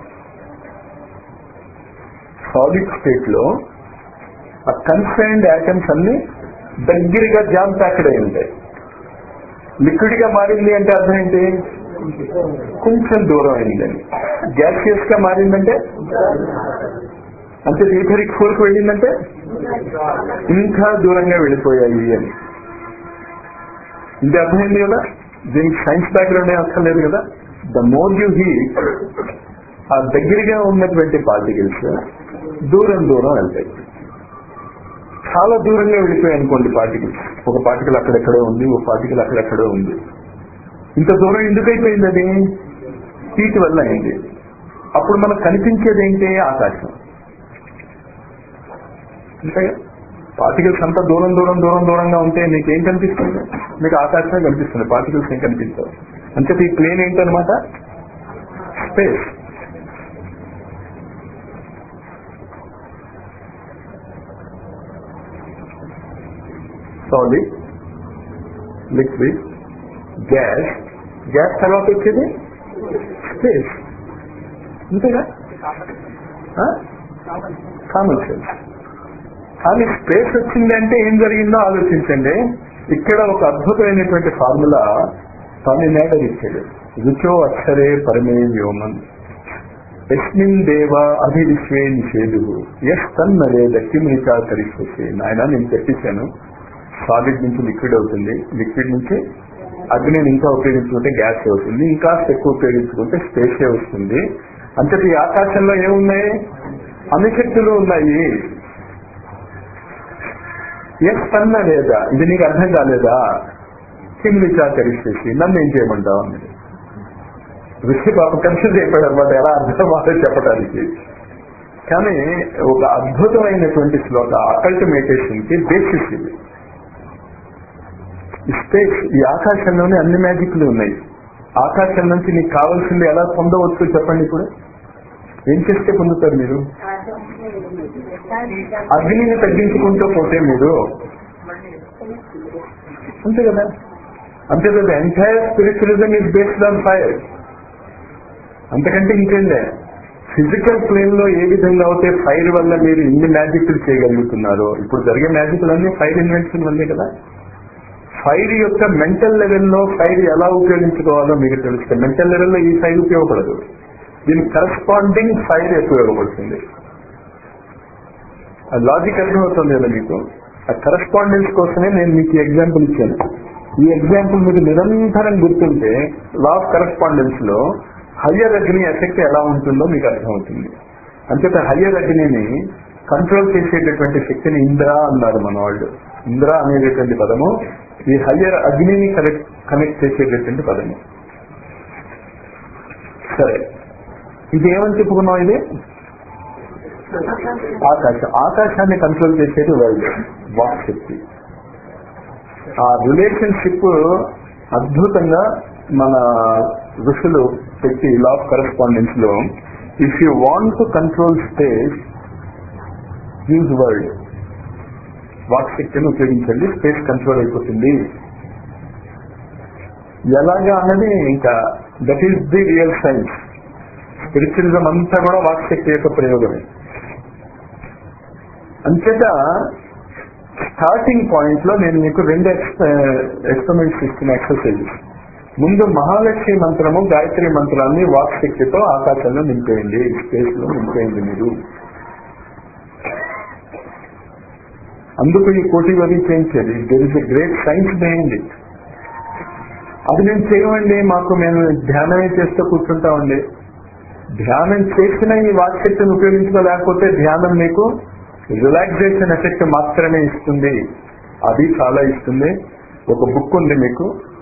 సాలిడ్ స్టేట్ లో ఆ కన్సర్న్డ్ ఆటమ్స్ అన్ని దగ్గరగా జామ్ ప్యాక్డ్ అయి ఉంటాయి. లిక్విడ్ గా మారింది అంటే అర్థం ఏంటి? కొంచెం దూరం అయిందని. గ్యాసియస్ గా మారిందంటే అంటే ఈథరిక్ 4కి వెళ్ళిందంటే ఇంకా దూరంగా వెళ్ళిపోయాయి అని. ఇది అర్థమైంది కదా? దీనికి సైన్స్ బ్యాక్గ్రౌండ్ ఏం అక్కర్లేదు కదా. ద మోర్ యూ హీట్, ఆ దగ్గరగా ఉన్నటువంటి పార్టికల్స్ దూరం దూరం వెళ్తాయి. చాలా దూరంగా వెళ్ళిపోయాయి అనుకోండి పార్టికల్స్. ఒక పార్టికల్ అక్కడెక్కడో ఉంది, ఒక పార్టికల్ అక్కడెక్కడో ఉంది. ఇంత దూరం ఎందుకు అయిపోయింది? అది హీట్ వల్ల అయింది. అప్పుడు మనకు కనిపించేది ఏంటి? ఆకాశం. అంటే పార్టికల్స్ అంతా దూరం దూరం దూరం దూరంగా ఉంటే మీకు ఏం కనిపిస్తుంది? మీకు ఆకాశమే కనిపిస్తుంది, పార్టికల్స్ ఏం కనిపిస్తావు. అంటే ఈ ప్లేన్ ఏంటనమాట? Space. Solid, liquid, gas. Gas తర్వాత వచ్చేది స్పేస్. అంతేగా? Common sense. కానీ స్పేస్ వచ్చింది అంటే ఏం జరిగిందో ఆలోచించండి. ఇక్కడ ఒక అద్భుతమైనటువంటి ఫార్ములా స్వామి నాయుడు ఇచ్చాడు. రుచో అక్షరే పరమే వ్యోమన్ యస్మిన్ దేవ అభివిశ్వే నిషేధు ఎస్ తన్నరే దక్కిమికా కరిస్తే. నాయన నేను చెప్పేశాను, సాలిడ్ నుంచి లిక్విడ్ అవుతుంది, లిక్విడ్ నుంచి అగ్నిని ఇంకా ఉపయోగించుకుంటే గ్యాస్ అవుతుంది, ఇంకా ఎక్కువ ఉపయోగించుకుంటే స్పేస్ వస్తుంది. అంటే ఈ ఆకాశంలో ఏమున్నాయి? అణుశక్తులు ఉన్నాయి. ఎస్ తన్నా లేదా? ఇది నీకు అర్థం కాలేదా? కిమిచాకరిస్తేసి నన్ను ఏం చేయమంటావు అన్నది. ఋషి పాప కన్ఫ్యూజ్ అయిపోయాడు అనమాట, ఎలా అర్థం అవ్వాలో చెప్పడానికి. కానీ ఒక అద్భుతమైనటువంటి శ్లోక అకల్ట్ మెడిటేషన్ కి బేసిస్ ఇది. స్పేస్, ఈ ఆకాశంలోనే అన్ని మ్యాజిక్లు ఉన్నాయి. ఆకాశం నుంచి నీకు కావాల్సింది ఎలా పొందవచ్చు చెప్పండి. ఇప్పుడు ఏం చేస్తే పొందుతారు మీరు? అగ్నిని తగ్గించుకుంటూ పోతే మీరు అంతే కదా. అంతే కదా. Entire spiritualism is based on fire. అంతకంటే ఇంకేందే. ఫిజికల్ ప్లేన్ లో ఏ విధంగా అయితే ఫైర్ వల్ల మీరు ఇన్ని మ్యాజిక్లు చేయగలుగుతున్నారో, ఇప్పుడు జరిగే మ్యాజిక్లన్నీ ఫైర్ ఇన్వెన్షన్ వల్లే కదా. ఫైర్ యొక్క మెంటల్ లెవెల్లో ఫైర్ ఎలా ఉపయోగించుకోవాలో మీకు తెలిస్తే, మెంటల్ లెవెల్లో ఈ ఫైర్ ఉపయోగపడదు, దీనికి కరస్పాండింగ్ ఫైర్ ఉపయోగపడుతుంది. ఆ లాజిక్ అర్థమవుతుంది కదా మీకు. ఆ కరస్పాండెన్స్ కోసమే నేను మీకు ఎగ్జాంపుల్ ఇచ్చాను. ఈ ఎగ్జాంపుల్ మీకు నిరంతరం గుర్తుంటే లా ఆఫ్ కరస్పాండెన్స్ లో హయ్యర్ అగ్ని ఎఫెక్ట్ ఎలా ఉంటుందో మీకు అర్థమవుతుంది. అంచేత హయ్యర్ అగ్నిని కంట్రోల్ చేసేటటువంటి శక్తిని ఇంద్ర అన్నారు మన వాళ్ళు. ఇంద్ర అనేటటువంటి పదము ఈ హయ్యర్ అగ్నిని కనెక్ట్ చేసేటటువంటి పదము. సరే, ఇది ఏమని చెప్పుకున్నాం? ఇది ఆకాశం. ఆకాశాన్ని కంట్రోల్ చేసేది వరల్డ్, వాక్ శక్తి. ఆ రిలేషన్షిప్ అద్భుతంగా మన ఋషులు పెట్టి లా ఆఫ్ కరెస్పాండెన్స్ లో, if you want to control space use world, వాక్ శక్తిని ఉపయోగించండి, స్పేస్ కంట్రోల్ అయిపోతుంది. ఎలాగా అన్నది ఇంకా that is the real science. Spiritualism అంతా కూడా వాక్ శక్తి యొక్క ప్రయోగమే. అంచేత స్టార్టింగ్ పాయింట్ లో నేను మీకు రెండు ఎక్స్పెరిమెంట్స్ ఇస్తున్న ఎక్సర్సైజెస్. ముందు మహాలక్ష్మి మంత్రము, గాయత్రి మంత్రాన్ని వాక్శక్తితో ఆకాశంలో నింపేయండి, స్పేస్ లో నింపేయండి. మీరు అందుకు ఈ కోటి వరి చేయించేది. There is a great science behind it. అది మేము చేయమండి, మేము ధ్యానమే చేస్తూ కూర్చుంటామండి. ధ్యానం చేసిన ఈ వాక్శక్తిని ఉపయోగించుకోలేకపోతే ధ్యానం మీకు రిలాక్సేషన్ ఎఫెక్ట్ మాత్రమే ఇస్తుంది. అది చాలా ఇస్తుంది. ఒక బుక్ ఉంది మీకు,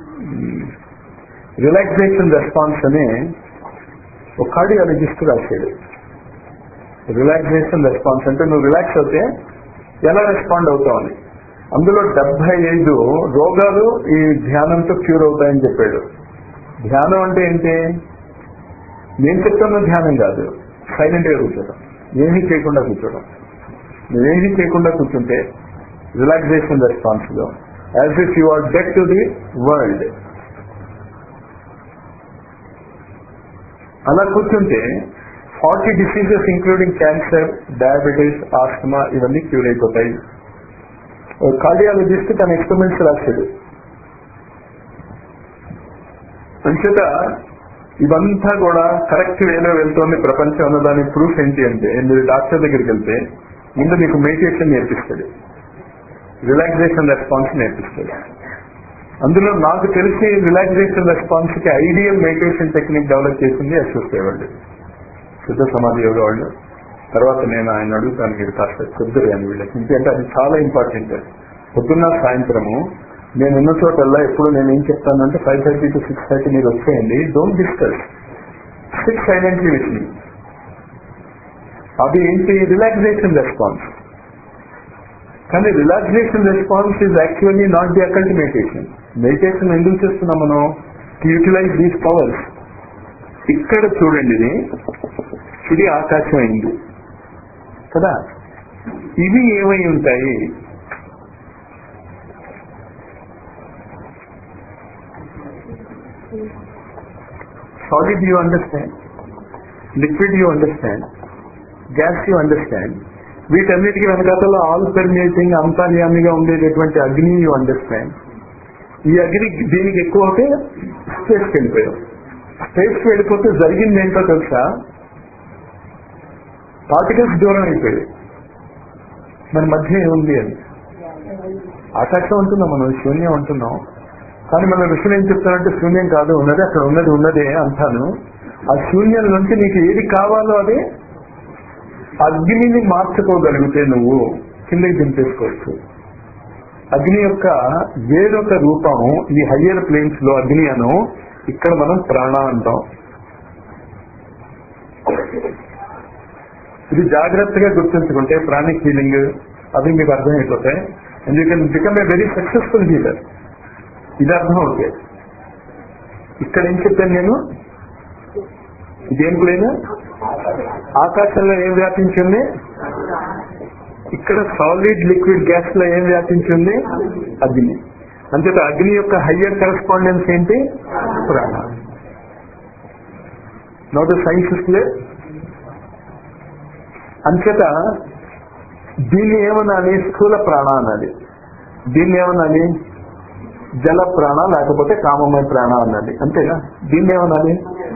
రిలాక్సేషన్ రెస్పాన్స్ అని ఒక కార్డియాలజిస్ట్ రాశాడు. రిలాక్సేషన్ రెస్పాన్స్ అంటే నువ్వు రిలాక్స్ అవుతే ఎలా రెస్పాండ్ అవుతావు అని. అందులో 75 రోగాలు ఈ ధ్యానంతో క్యూర్ అవుతాయని చెప్పాడు. ధ్యానం అంటే ఏంటి? నేను చెప్తున్న ధ్యానం కాదు, సైలెంట్ గా కూర్చోడం, ఏమీ చేయకుండా కూర్చోడం. నువ్వేమీ చేయకుండా కూర్చుంటే రిలాక్సేషన్ రెస్పాన్స్ లో as if you are dead to the world. అలా కూర్చుంటే 40 diseases including cancer, diabetes, asthma ఇవన్నీ క్యూర్ అయిపోతాయి. కార్డియాలజిస్ట్ తన ఎక్స్పెరిమెంట్స్ రాశాడు. అంచేత ఇవంతా కూడా కరెక్ట్ వేలో వెళ్తోంది ప్రపంచం అన్నదానికి ప్రూఫ్ ఏంటి అంటే, మీరు డాక్టర్ దగ్గరికి వెళ్తే ముందు మీకు మెడిటేషన్ నేర్పిస్తాడు, రిలాక్సేషన్ రెస్పాన్స్ నేర్పిస్తాడు. అందులో నాకు తెలిసి రిలాక్సేషన్ రెస్పాన్స్ కి ఐడియల్ మెడిటేషన్ టెక్నిక్ డెవలప్ చేసింది అశ్వస్థేవాళ్ళు, శుద్ధ సమాధి యోగ వాళ్ళు. తర్వాత నేను ఆయన అడుగుతాను, మీరు కాస్త చెప్తారు అని వీళ్ళకి, ఎందుకంటే అది చాలా ఇంపార్టెంట్. పొద్దున్న సాయంత్రము నేను ఉన్న చోటల్లా ఎప్పుడు నేను ఏం చెప్తానంటే 5:30 to 6:30 మీరు వచ్చేయండి, don't discuss, sit silently with me. అది ఏంటి? Relaxation response. కానీ relaxation response is actually not the occult meditation. Meditation ఎందుకు చేస్తున్నాం మనం? To utilize these powers. ఇక్కడ చూడండి, ఇది ఆకాశం అయింది కదా, ఇవి ఏమై ఉంటాయి? Solid you understand, liquid you understand, gas you understand. వీటన్నిటికీ వెనకాతలో ఆల్ పర్మియేటింగ్ అంతర్యామిగా ఉండేటటువంటి అగ్ని యూ అండర్స్టాండ్. ఈ అగ్ని దీనికి ఎక్కువ అయితే స్పేస్కి వెళ్ళిపోయాం. స్పేస్కి వెళ్ళిపోతే జరిగింది ఏంటో తెలుసా? పార్టికల్స్ దూరం అయిపోయాయి. మన మధ్య ఏముంది అని ఆకాశం అంటున్నాం, మనం శూన్యం అంటున్నాం. కానీ మన ఋషులు ఏం చెప్తారంటే శూన్యం కాదు, ఉన్నది అక్కడ ఉన్నదే అంటాను. ఆ శూన్యం నుంచి నీకు ఏది కావాలో అదే అగ్నిని మార్చుకోగలిగితే నువ్వు కిందకి దింపేసుకోవచ్చు. అగ్ని యొక్క వేరొక రూపం ఈ హయ్యర్ ప్లేన్స్ లో అగ్ని అను, ఇక్కడ మనం ప్రాణ అంటాం. ఇది జాగ్రత్తగా గుర్తుంచుకుంటే ప్రాణిక్ హీలింగ్ అవి మీకు అర్థమైపోతాయి. And you can become a very successful healer. ఇది అర్థం అవుతాయి. ఇక్కడ ఏం చెప్పాను నేను? ఇదేం ప్లేన్? ఆకాశంలో ఏం వ్యాపించింది? ఇక్కడ సాలిడ్ లిక్విడ్ గ్యాస్ లో ఏం వ్యాపించింది? అగ్ని. అంతేత అగ్ని యొక్క హయ్యర్ కరెస్పాండెన్స్ ఏంటి? ప్రాణ. Now the science is clear. అంచేత దీన్ని ఏమనాలి? స్థూల ప్రాణ అన్నది. దీన్ని ఏమనాలి? జల ప్రాణ, లేకపోతే కామమయ ప్రాణ అన్నది. అంతేనా? దీన్ని ఏమనాలి?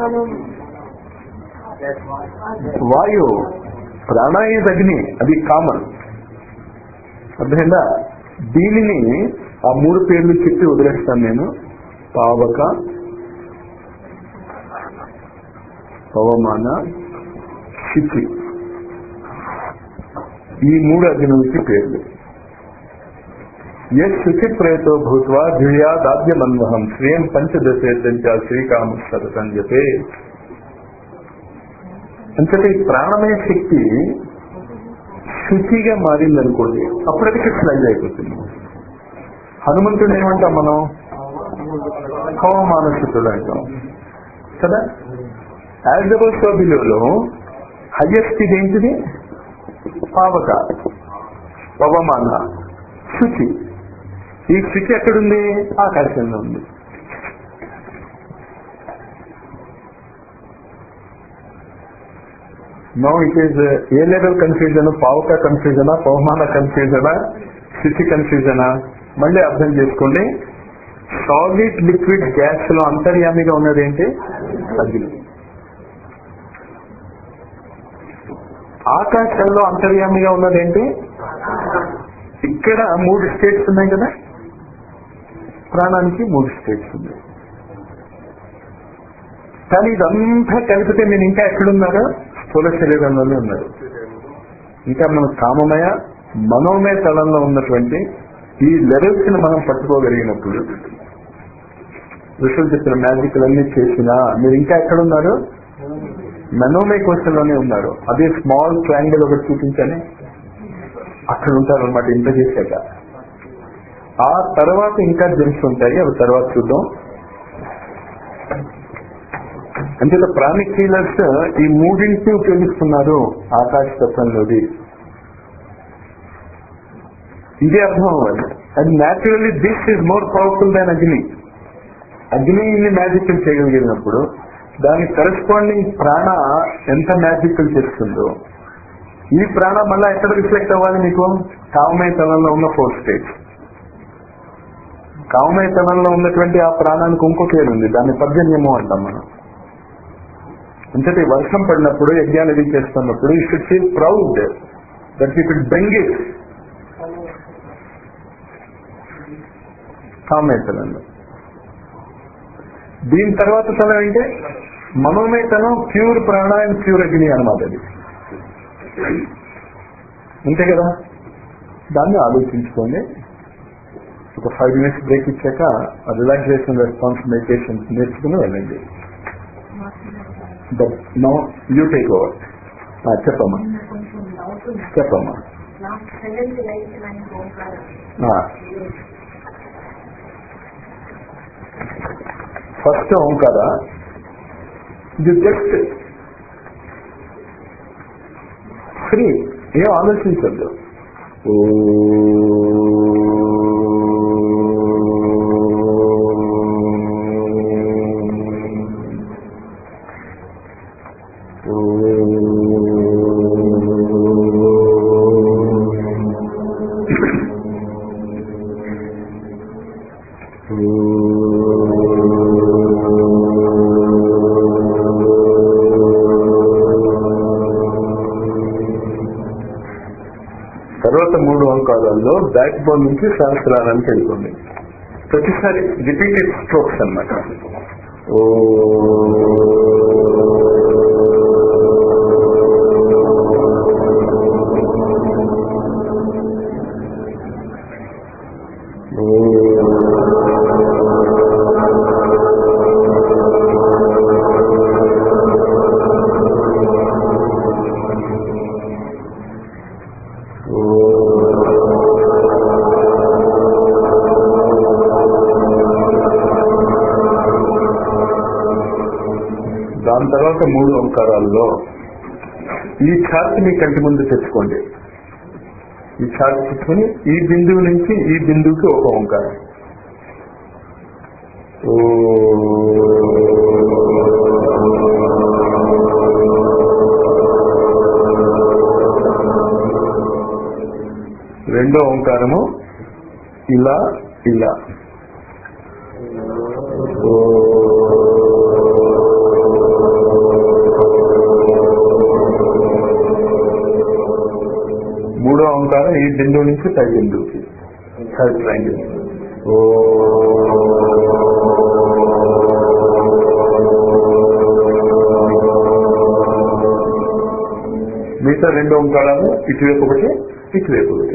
వాయు. ప్రాణ ఈజ్ అగ్ని, అది కామన్. అర్థమైందా? దీనిని ఆ 3 పేర్లు చెప్పి వదిలేస్తాను నేను. పావక, పవమాన, శిచి. ఈ 3 అగ్నులకి పేర్లు. శుచి ప్రయతో భూత్వా ధ్యేయాదాద్యమన్వహం శ్రేయం పంచదశేతంచ శ్రీకామ సతతం జపే. అంతటే ఈ ప్రాణమయ శక్తి శుచిగా మారిందనుకోండి, అప్పటికి క్రిస్టలైజ్ అయిపోతుంది. హనుమంతుడు ఏమంటాం మనం? పవమానసుతుడు అంటాం కదా. As above so below highest ఇది ఏంటిది? పావక, పవమాన, శుచి. ఈ శుచి ఎక్కడుంది? ఆకాశంలో ఉంది. No it is a level confusion? పావక కన్ఫ్యూజనా, పవమాన కన్ఫ్యూజనా, స్థితి కన్ఫ్యూజనా? మళ్ళీ అర్థం చేసుకోండి, సాలిడ్ లిక్విడ్ గ్యాస్ లో అంతర్యామిగా ఉన్నది ఏంటి? అగ్ని. ఆకాశంలో అంతర్యామిగా ఉన్నదేంటి? ఇక్కడ 3 స్టేట్స్ ఉన్నాయి కదా, ప్రాణానికి 3 స్టేట్స్ ఉన్నాయి. కానీ ఇదంతా కలిపితే మీరు ఇంకా ఎక్కడున్నారో స్థూల శరీరంలోనే ఉన్నారు. ఇంకా మనం కామమయ మనోమయ తలంలో ఉన్నటువంటి ఈ లెవెల్స్ ని మనం పట్టుకోగలిగినప్పుడు, ఋషులు చెప్పిన మ్యాజిక్లన్నీ చేసినా మీరు ఇంకా ఎక్కడున్నారు? మనోమయ కోశంలోనే ఉన్నారు. అదే స్మాల్ ట్రయాంగిల్ ఒకటి చూపించని అక్కడ ఉంటారు అనమాట. ఇంత చేశాక ఆ తర్వాత ఇంకా జెమ్స్ ఉంటాయి, అవి తర్వాత చూద్దాం. అంటే ప్రాణిక్ హీలర్స్ ఈ 3 ఉపయోగిస్తున్నారు ఆకాశతత్వంలోది. ఇదే అర్థం అవ్వాలి. And naturally this is more powerful than Agni. అగ్ని ఇన్ని మ్యాజిక్లు చేయగలిగినప్పుడు దానికి కరెస్పాండింగ్ ప్రాణ ఎంత మ్యాజిక్లు చేస్తుందో, ఈ ప్రాణ మళ్ళా ఎక్కడ రిఫ్లెక్ట్ అవ్వాలి? మీకు కామమయ తలంలో ఉన్న 4 స్టేట్స్. కామమయ తలంలో ఉన్నటువంటి ఆ ప్రాణానికి ఇంకో పేరు ఉంది, దాన్ని పర్జన్యము అంటాం మనం. అంతటి వర్షం పడినప్పుడు యజ్ఞాలు ఇది చేస్తున్నప్పుడు you should feel proud that you could bring it. కామమయ తలంలో. దీని తర్వాత తలం ఏంటి? మనోమయ తలం, ప్యూర్ ప్రాణ అండ్ ప్యూర్ అగ్ని అన్నమాట. అది అంతే కదా. దాన్ని ఆలోచించుకోండి. ఒక 5 minutes బ్రేక్ ఇచ్చాక రిలాక్సేషన్ రెస్పాన్స్ మెడిటేషన్ నేర్చుకుని వెళ్ళండి. No you take over. చెప్పమ్మా చెప్పమ్మా. ఫస్ట్ ఓంకార, ఇది జస్ట్ ఫ్రీ, ఏం ఆలోచించద్దు. తర్వాత 3 ఓంకారాల్లో బ్యాక్ బోన్ నుంచి సహస్రారానికి వెళ్ళిపోండి. ప్రతిసారి రిపీటెడ్ స్ట్రోక్స్ అన్నమాట. ఓ దాని తర్వాత 3 ఓంకారాల్లో ఈ చార్ట్ మీ కంటి ముందు తెచ్చుకోండి. ఈ చార్ట్ తెచ్చుకొని ఈ బిందువు నుంచి ఈ బిందువుకి ఒక ఓంకారం. రెండో ఓంకారము ఇలా ఇలా. మూడో ఓంకారం ఈ బిందువు నుంచి పై బిందువుకి, థర్డ్ ట్రయాంగిల్. మిగతా 2 ఓంకారాలు ఇటువైపు ఒకటి, ఇటువైపు ఒకటి.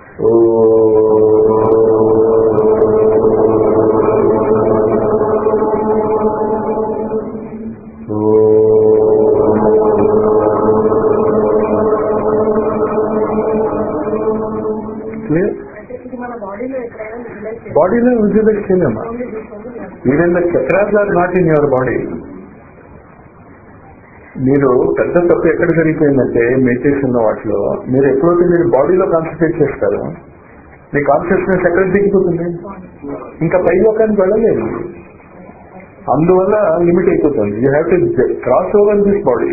బాడీలో విజువలైజ్ చేయలేమా? Even the chakras are not in your body. మీరు పెద్ద తప్పు ఎక్కడ జరిగిపోయిందంటే మెడిటేషన్ వాటిలో మీరు ఎప్పుడైతే మీరు బాడీలో కాన్సన్ట్రేట్ చేస్తారో మీ కాన్షియస్నెస్ ఎక్కడ దిగిపోతుంది, ఇంకా పై లోకానికి వెళ్ళలేదు. అందువల్ల లిమిట్ అయిపోతుంది. You have to cross over this body.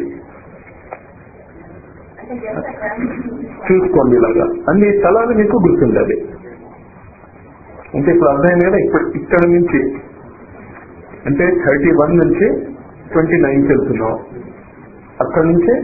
చూసుకోండి ఇలాగా అన్ని తలాలు మీకు గుర్తుండాలి. అంటే ఇప్పుడు అర్థమైంది కదా. ఇప్పుడు ఇక్కడ నుంచి అంటే 31 నుంచి 29కి వెళ్తున్నాం, అక్కడ నుంచి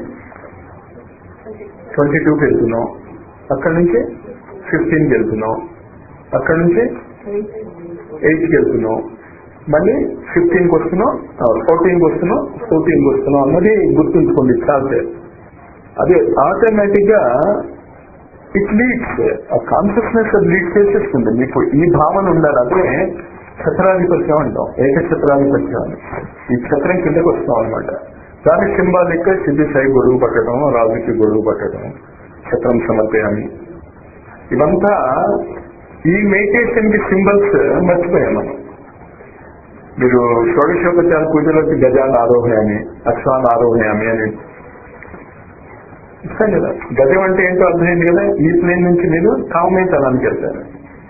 22కి వెళ్తున్నాం, అక్కడ నుంచి 15కి వెళ్తున్నాం, అక్కడ నుంచి 8కి వెళ్తున్నాం, మళ్ళీ 15కి వస్తున్నాం, 14కి వస్తున్నాం, 14కి వస్తున్నాం అన్నది గుర్తుంచుకోండి చాలు. అది ఆటోమేటిక్ గా ఇట్ లీడ్స్, ఆ కాన్షియస్నెస్ అది లీడ్ చేసేస్తుంది. మీకు ఈ భావన ఉండాలి. అదే ఛత్రాధిపత్యం అంటాం, ఏకఛత్రాధిపత్యం అని. ఈ ఛత్రం కిందకు వస్తాం అనమాట. దానికి సింబాలిక్ గా సిద్ధి సాయి గొడుగు పట్టడం, రాజుకి గొడుగు పట్టడం, ఛత్రం సమర్పయామి, ఇవంతా ఈ మెడిటేషన్ కి సింబల్స్ మర్చిపోయాం మనం. మీరు షోడశోపచార పూజలోకి గజాలు ఆరోహయామి, అశ్వాలు ఆరోహయామి అని ఇస్తాం కదా. గజం అంటే ఏంటో అర్థమైంది కదా. ఈ ప్లేన్ నుంచి మీరు కామే తలానికి వెళ్తారు.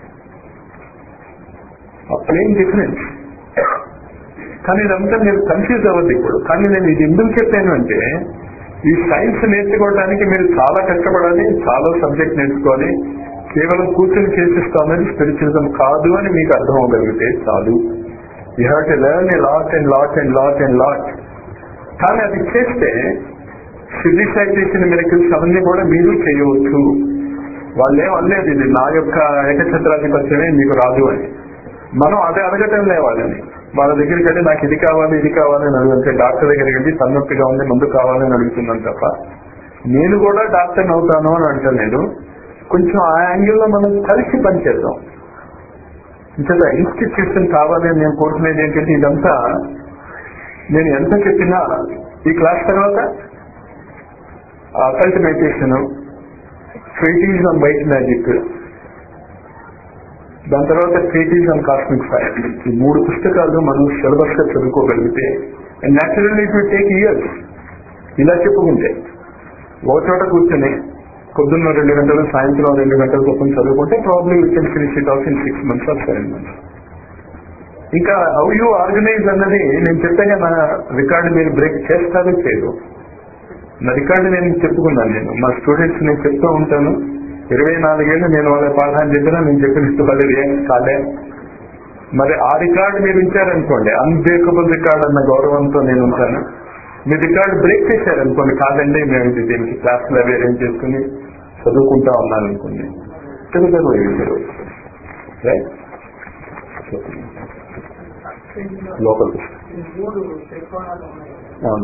ఆ ప్లేన్ డిఫరెన్స్. కానీ ఇదంతా మీరు కన్ఫ్యూజ్ అవ్వద్దు ఇప్పుడు. కానీ నేను ఇది ఎందుకు చెప్పాను అంటే, ఈ సైన్స్ నేర్చుకోవడానికి మీరు చాలా కష్టపడాలి, చాలా సబ్జెక్ట్ నేర్చుకోవాలి. కేవలం కూర్చొని చేసిస్తామని స్పిరిచువలిజం కాదు అని మీకు అర్థం అవ్వగలిగితే చాలు. You have to learn a lot and lot and lot and lot. కానీ అది చేస్తే సిద్ధి సాయి చేసిన మిరకిల్స్ అవన్నీ కూడా మీరు చేయవచ్చు. వాళ్ళేం అనలేదు ఇది నా యొక్క ఏకఛత్రాధిపత్యమే మీకు రాదు అని. మనం అదే అడగటం లేవాలని. వాళ్ళ దగ్గరికి వెళ్ళి నాకు ఇది కావాలి ఇది కావాలని అడుగుతుంటే, డాక్టర్ దగ్గరికి వెళ్ళి తన్నొప్పిగా ఉంది ముందు కావాలని అడుగుతున్నాను తప్ప నేను కూడా డాక్టర్ని అవుతాను అని అంటలేదు. కొంచెం ఆ యాంగిల్లో మనం కలిసి పనిచేద్దాం. ఇంకా ఇన్స్టిట్యూషన్ కావాలి అని నేను కోరుకునేది ఏంటంటే, ఇదంతా నేను ఎంత చెప్పినా ఈ క్లాస్ తర్వాత occult meditation, treatise on white magic, దాని తర్వాత ట్రీటీస్ ఆన్ కాస్మిక్ ఫైర్, ఈ 3 పుస్తకాలు మనం సిలబస్ గా చదువుకోగలిగితే, and naturally it will take years. ఇలా చెప్పుకుంటే ఒక చోట కూర్చొని పొద్దున్న 2 గంటలు సాయంత్రం 2 గంటల కోసం చదువుకుంటే probably we can finish it off in 6 months or 7 months. ఇంకా హౌ యూ ఆర్గనైజ్ అన్నది నేను చెప్పాను. నా రికార్డు మీరు బ్రేక్ చేస్తారో చేయరు. నా రికార్డు నేను చెప్పుకున్నాను. నేను మా స్టూడెంట్స్ నేను చెప్తూ ఉంటాను. 24 ఏళ్ళు నేను వాళ్ళ పాఠాన్ని చెప్పినా నేను చెప్పినట్టు వాళ్ళు రియాక్ట్ కాలే. మరి ఆ రికార్డు మీరు ఉంచారనుకోండి, అన్బ్రేకబుల్ రికార్డు అన్న గౌరవంతో నేను ఉంటాను. మీరు రికార్డు బ్రేక్ చేశారనుకోండి, కాదండి మేము దీనికి క్లాసులు అవి అరేంజ్ చేసుకుని చదువుకుంటా ఉన్నాను అనుకోండి, తెలుగు మీరు రైట్ లోకల్. అవును,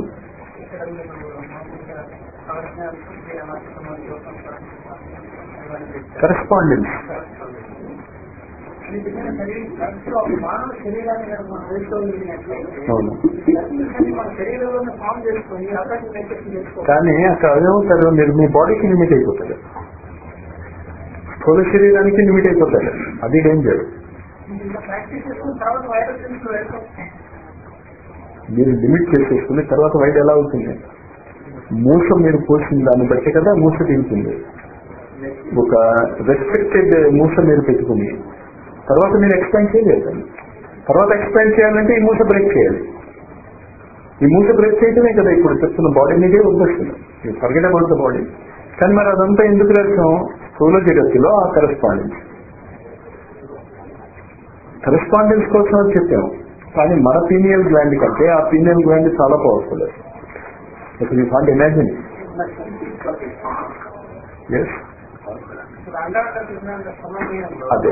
కరెస్పాండెన్స్. అవును, కానీ అక్కడ అదేమవుతారు, మీరు మీ బాడీకి లిమిట్ అయిపోతారు, స్థూల శరీరానికి లిమిట్ అయిపోతారు. అది డేంజర్. మీరు లిమిట్ చేసేసుకుని తర్వాత వైడ్ ఎలా అవుతుంది? మూస మీరు పోసిన దాన్ని బట్టి కదా మూస తీరుతుంది. ఒక రెస్ట్రిక్టెడ్ మూస మీరు పెట్టుకుని తర్వాత మీరు ఎక్స్పాండ్ చేయలేదు. తర్వాత ఎక్స్పాండ్ చేయాలంటే ఈ మూస బ్రేక్ చేయాలి. ఈ మూస బ్రేక్ చేయటమే కదా ఇప్పుడు చెప్తున్న బాడీ మీదే ఉద్దేశం. Forget about the body. కానీ మరి అదంతా ఎందుకు రాసాం? స్థూల జగత్తులో ఆ కరెస్పాండెన్స్ కోసం అని చెప్పాము. కానీ మన పీనియల్ గ్లాండ్ కంటే ఆ పీనియల్ గ్లాండ్ చాలా పవర్ఫుల్. ఇప్పుడు యూ కాంట్ ఇమాజిన్. ఎస్, అదే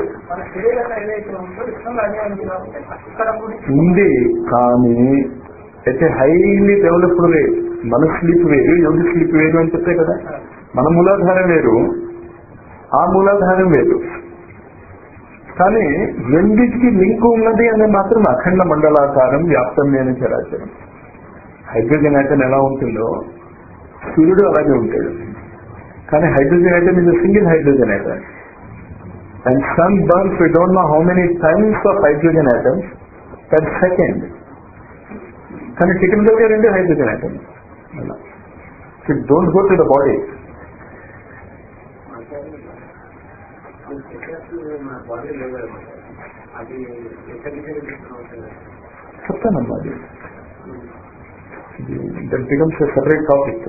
ఉంది. కానీ అయితే హైలీ డెవలప్డ్ వే. మన స్లీప్ వేరు, యోగి స్లీప్ వేరు అని చెప్తే కదా. మన మూలాధారం వేరు, ఆ మూలాధారం వేరు. కానీ రెండింటికి లింక్ ఉన్నది అని మాత్రం అఖండ మండలాకారం వ్యాప్తం లేని చరాచరం. హైడ్రోజన్ ఐటమ్ ఎలా ఉంటుందో సూర్యుడు అలాగే ఉంటాడు. కానీ hydrogen atom is single hydrogen atom. And sun burns we don't know how many times of hydrogen atoms per second. కానీ టెక్నికల్ గా 2 hydrogen atom. It don't go to the body. చెప్తానమ్మా, అది that becomes a separate topic.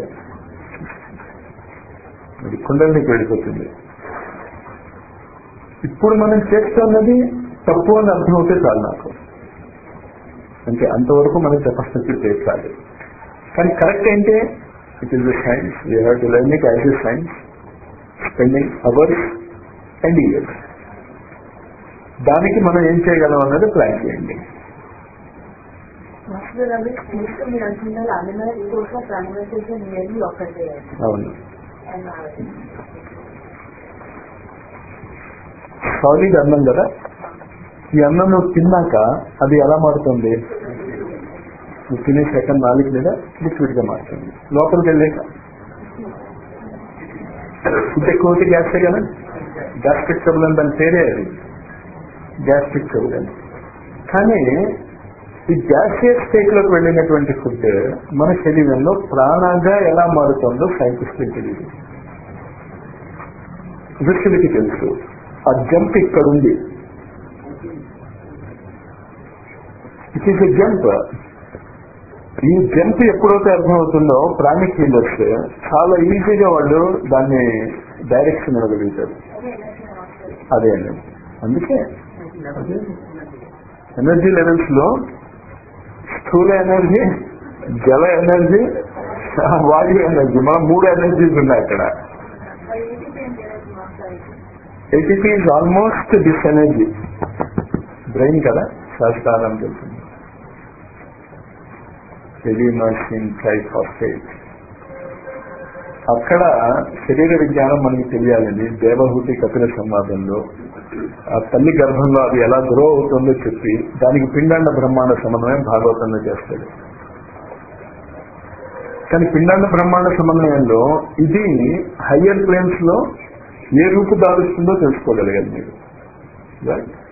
అది కుండలికి వెళ్ళిపోతుంది. ఇప్పుడు మనం చేస్తున్నది తప్పు అని అర్థం అవుతే చాలు నాకు. అంటే అంతవరకు మనం తపస్సు చేయాలి. కానీ కరెక్ట్ ఏంటి? It is a science. We have to learn it as a science, spending hours and years. దానికి మనం ఏం చేయగలం అన్నది ప్లాన్ చేయండి. అవును, సాలిడ్ అన్నం కదా. ఈ అన్నం నువ్వు తిన్నాక అది ఎలా మారుతుంది? నువ్వు తినే సెకండ్ 4 మీద లిక్విడ్ గా మారుతుంది. లోపలికి వెళ్ళాక ఫుడ్ ఎక్కువ గ్యాసే కదా. గ్యాస్ట్రిక్ ట్రబుల్ అని దాని పేరే అది, గ్యాస్ట్రిక్ ట్రబుల్ అని. కానీ ఈ గ్యాసియస్ స్టేట్ లోకి వెళ్ళినటువంటి ఫుడ్ మన శరీరంలో ప్రాణంగా ఎలా మారుతుందో సైంటిస్టులకు తెలియదు, ఋషులకి తెలుసు. ఆ జంప్ ఇక్కడ ఉంది. It is a jump. ఈ జంప్ ఎప్పుడైతే అర్థమవుతుందో ప్రాణిక్ హీలర్స్ చాలా ఈజీగా వాళ్ళు దాన్ని డైరెక్షన్ ఇవ్వగలుగుతారు. అదే అండి. అందుకే ఎనర్జీ లెవెల్స్ లో స్థూల ఎనర్జీ, జల ఎనర్జీ, వాయు ఎనర్జీ, మన 3 ఎనర్జీస్ ఉన్నాయి అక్కడ. ATP is almost this energy. Brain కదా శాస్త్రాలను తెలుస్తుంది. Adenosine triphosphate. అక్కడ శరీర విజ్ఞానం మనకి తెలియాలని దేవహూతి కపిల సంవాదంలో ఆ తల్లి గర్భంలో అది ఎలా గ్రో అవుతుందో చెప్పి దానికి పిండాండ బ్రహ్మాండ సమన్వయం భాగవతంలో చేస్తాడు. కానీ పిండాండ బ్రహ్మాండ సమన్వయంలో ఇది హయ్యర్ ప్లేన్స్ లో ఏ రూపు దాలుస్తుందో తెలుసుకోగలిగారు మీరు. రైట్?